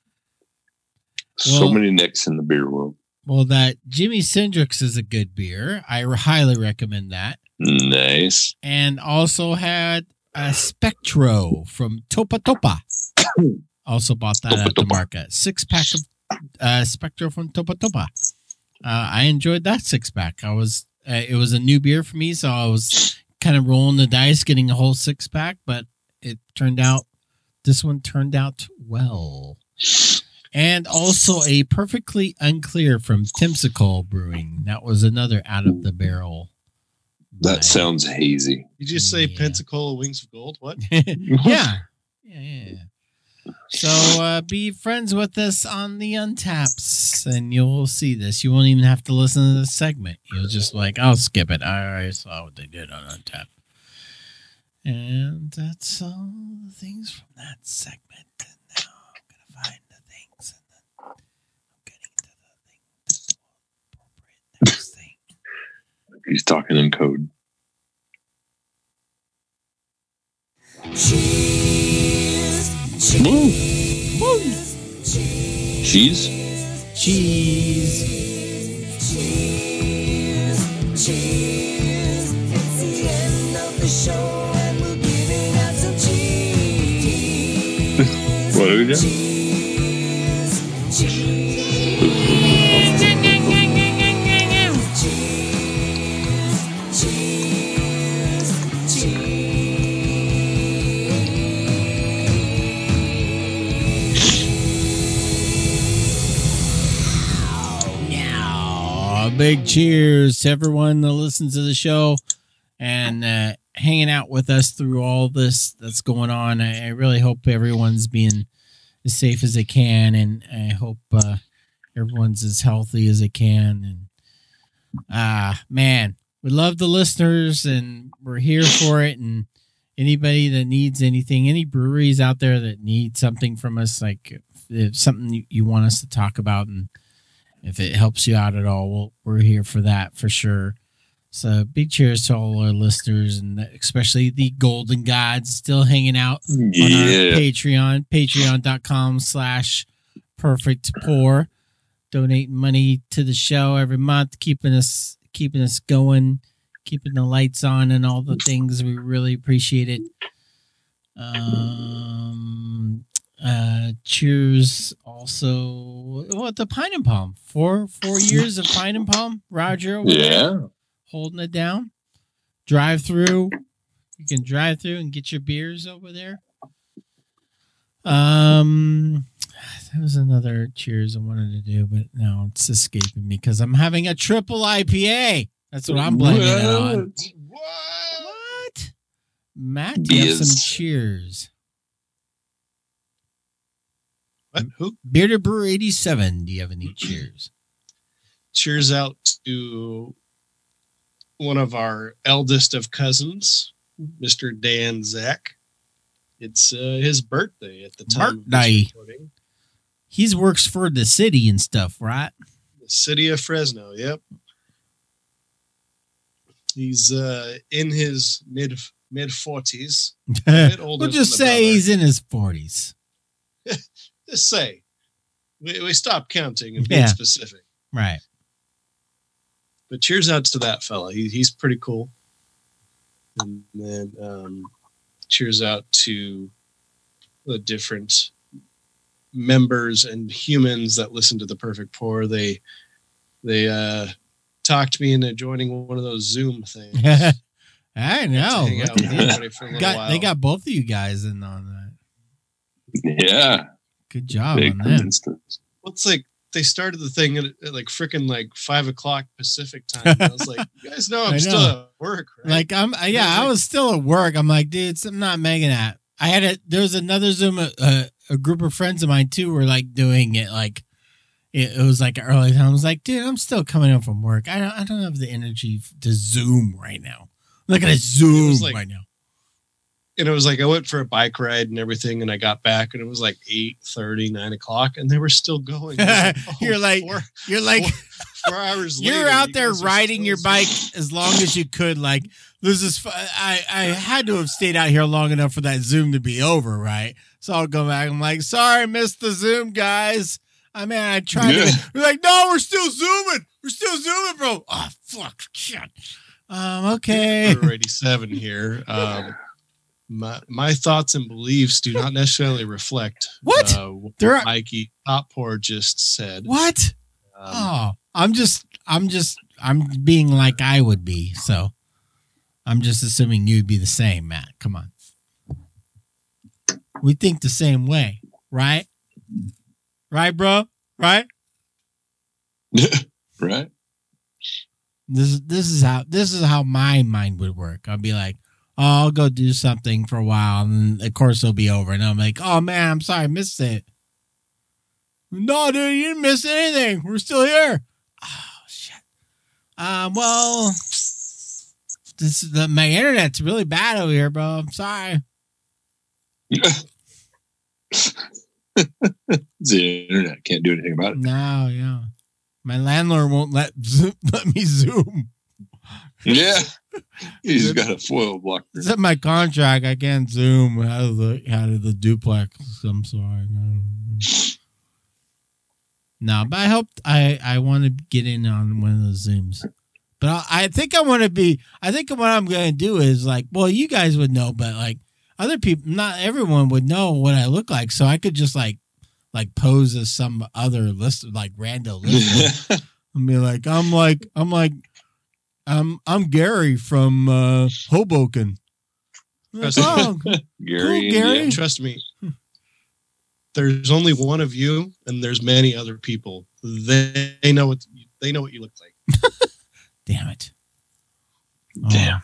So Well- many nicks in the beer world. Well, that Jimmy Hendrix is a good beer. I highly recommend that. Nice. And also had a Spectro from Topa Topa. Also bought that Topa at the Topa. market. Six pack of uh, Spectro from Topa Topa. Uh, I enjoyed that six pack. I was uh, it was a new beer for me, so I was kind of rolling the dice getting a whole six pack, but it turned out this one turned out well. And also a Perfectly Unclear from Timsicle Brewing. That was another out of the barrel. That sounds hazy. Did you say Pensacola Wings of Gold? What? yeah. Yeah, yeah, yeah. So uh, be friends with us on the Untaps, and you'll see this. You won't even have to listen to this segment. You'll just like, I'll skip it. I already saw what they did on Untap. And that's all the things from that segment. And now I'm going to find the things, and then I'm getting into the thing that's appropriate next thing. He's talking in code. Cheese. Woo. Cheese? Cheese. What are we doing? Now, a big cheers to everyone that listens to the show and uh, hanging out with us through all this that's going on. I, I really hope everyone's being as safe as they can, and I hope uh, everyone's as healthy as they can. And ah, man, we love the listeners, and we're here for it. And anybody that needs anything, any breweries out there that need something from us, like if, if something you, you want us to talk about, and if it helps you out at all, we'll, we're here for that for sure. So big cheers to all our listeners, and especially the Golden Gods still hanging out on Yeah. our Patreon, patreon.com slash perfect pour, donating money to the show every month, keeping us, keeping us going, keeping the lights on and all the things. We really appreciate it. Um, uh, cheers also. What, the Pine and Palm? Four, four years of Pine and Palm. Roger over there, Yeah. holding it down. Drive through. You can drive through and get your beers over there. Um, that was another cheers I wanted to do, but now it's escaping me because I'm having a triple I P A. That's what I'm blaming it on. What? Matt, do you have some Yes. cheers? What? Who? Bearded Brewer eighty-seven. Do you have any cheers? Cheers out to one of our eldest of cousins, Mister Dan Zach. It's uh, his birthday at the time of Birthday. this recording. He's works for the city and stuff, right? The city of Fresno. Yep. He's uh, in his mid mid forties. We'll just say he's in his forties. Just say we, we stopped counting and being Yeah. specific. Right. But cheers out to that fella. He, he's pretty cool. And then um, cheers out to the different members and humans that listen to the Perfect Pour. They they uh, talked me into joining one of those Zoom things. I know. hang out with everybody for a little Got- while. They got both of you guys in on that. Yeah. Good job Big on that. instance. Well, it's like they started the thing at, at like freaking like five o'clock Pacific time. And I was like, you guys know I'm I still know. at work, right? Like I'm, yeah, I was still at work. I'm like, dude, I'm not making that. I had a there was another Zoom, uh, a group of friends of mine too were like doing it. Like it, it was like early time. I was like, dude, I'm still coming home from work. I don't, I don't have the energy to Zoom right now. I'm not gonna Zoom like, right now. And it was like I went for a bike ride and everything, and I got back, and it was like eight thirty, nine o'clock, and they were still going. Like, oh, you're like, four, you're like, four, four hours. You're later, out you there guys are riding still your bike as long as you could. Like this is, fu- I, I had to have stayed out here long enough for that Zoom to be over, right? So I'll go back. I'm like, sorry, I missed the Zoom, guys. I mean, I tried Yeah. to. We're like, no, we're still zooming. We're still zooming, bro. Oh fuck, shit. Um, okay. We're eighty-seven here. Um, my my thoughts and beliefs do not necessarily reflect What? uh, what There are- Mikey Toppour just said. What? Um, Oh, I'm just, I'm just, I'm being like I would be. So I'm just assuming you'd be the same, Matt. Come on. We think the same way, right? Right, bro? Right? Right. This is this is how this is how my mind would work. I'll be like, oh, I'll go do something for a while, and of course it'll be over. And I'm like, oh man, I'm sorry, I missed it. No, dude, you didn't miss anything. We're still here. Oh shit. Um, well, this is the my internet's really bad over here, bro. I'm sorry. It's the internet. Can't do anything about it. No, yeah. My landlord won't let let me Zoom. Yeah. He's got a foil blocker. It's in my contract. I can't Zoom out of the out of the duplex. I'm sorry. No, but I hope I I want to get in on one of those Zooms. But I, I think I want to be. I think what I'm going to do is like, well, you guys would know, but like other people, not everyone would know what I look like. So I could just like like pose as some other list, like rando listener, and be like, I'm like, I'm like. I'm I'm Gary from uh, Hoboken. Trust Oh, me. Gary, cool, Gary. Yeah, trust me. There's only one of you, and there's many other people. They, they know what they know what you look like. Damn it! Damn.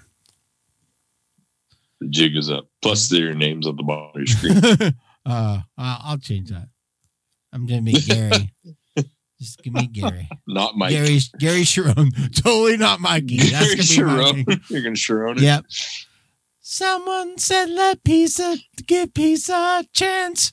The jig is up. Plus, their names on the bottom of your screen. uh, I'll change that. I'm gonna be Gary. Just give me Gary. Not Mike. Gary Gary Sharon. Totally not Mikey. That's Gary gonna be Sharon. Mikey. You're gonna Sharon it. Yep. Someone said let pizza give pizza a chance.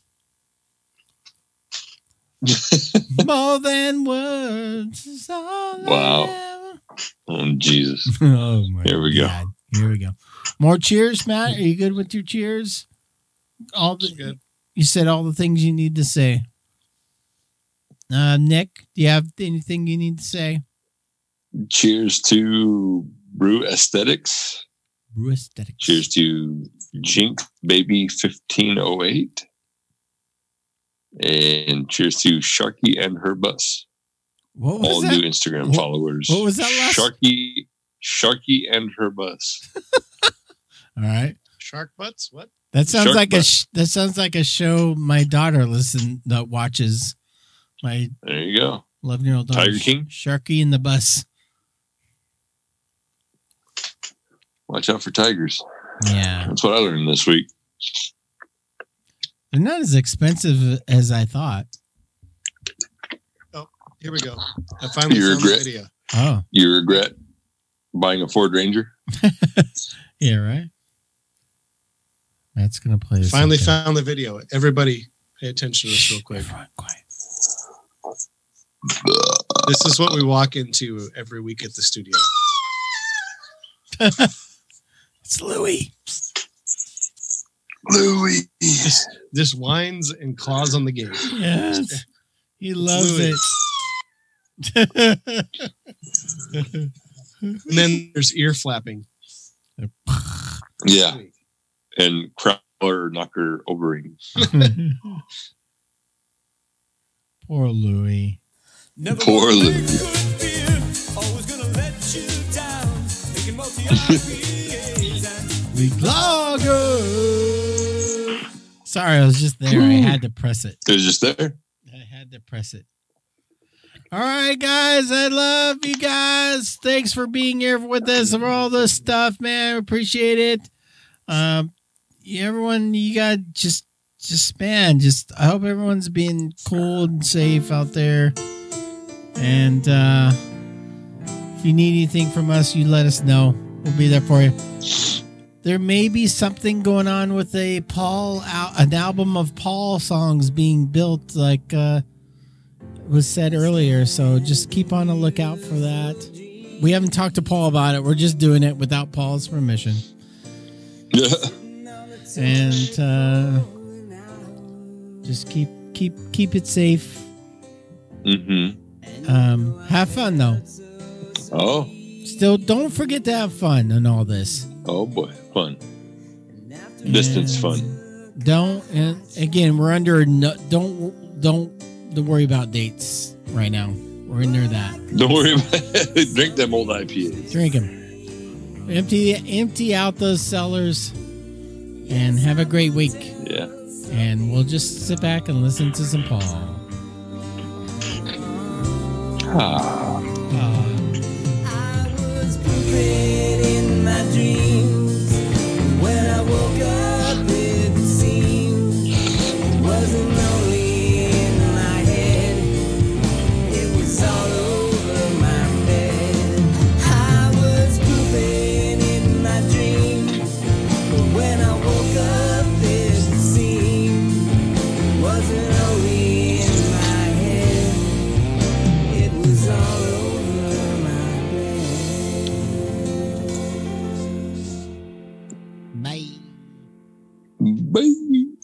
More than words. Is all Wow. I ever- Oh Jesus. Oh my Here we go. God. Here we go. More cheers, Matt. Are you good with your cheers? All the Good. You said all the things you need to say. Uh, Nick, do you have anything you need to say? Cheers to Brew Aesthetics. Brew Aesthetics. Cheers to Jink Baby fifteen oh eight. And cheers to Sharky and her bus. What was All that? new Instagram What- followers. what was that last- Sharky, Sharky and her bus. All right. Shark butts? What? That sounds Shark like a butt. sh- that sounds like a show my daughter listen that watches. My There you go. eleven year old daughter, Tiger King? Sharky in the Bus. Watch out for tigers. Yeah, That's what I learned this week. they're not as expensive as I thought. Oh, here we go. I finally You found the regret- video. Oh, You regret buying a Ford Ranger? yeah, right. That's gonna play. Finally something. found the video. Everybody, pay attention to this real quick. Everyone, quiet. This is what we walk into every week at the studio. It's Louie. Louie. Just, just whines and claws on the gate. Yes, he loves Louie. it. And then there's ear flapping. Yeah. And Crowler Knocker Overing. Poor Louie. Poor Louie. Week Lager. Sorry, I was just there. I had to press it. It was just there. I had to press it. All right, guys. I love you guys. Thanks for being here with us for all this stuff, man. Appreciate it. Um, everyone, you got just, just man, just. I hope everyone's being cool and safe out there. And uh, if you need anything from us, you let us know. We'll be there for you. There may be something going on with a Paul, an album of Paul songs being built, like uh, was said earlier. So just keep on the lookout for that. We haven't talked to Paul about it. We're just doing it without Paul's permission. Yeah. And uh, just keep keep keep it safe. Mm-hmm. Um, have fun though. Oh. Still, don't forget to have fun in all this. Oh boy, fun. Distance fun. Don't. And again, we're under. No, don't don't don't worry about dates right now. We're under that. Don't worry about it. Drink them old I P As. Drink them. Empty empty out those cellars, and have a great week. Yeah. And we'll just sit back and listen to some Paul. Ah. Ah. In my dreams, when I woke up, it seemed it wasn't only in my head, it was all over my bed. I was pooping in my dreams, but when I woke up, it seemed it wasn't only in my head, it was all over my bed. Bye. Bye.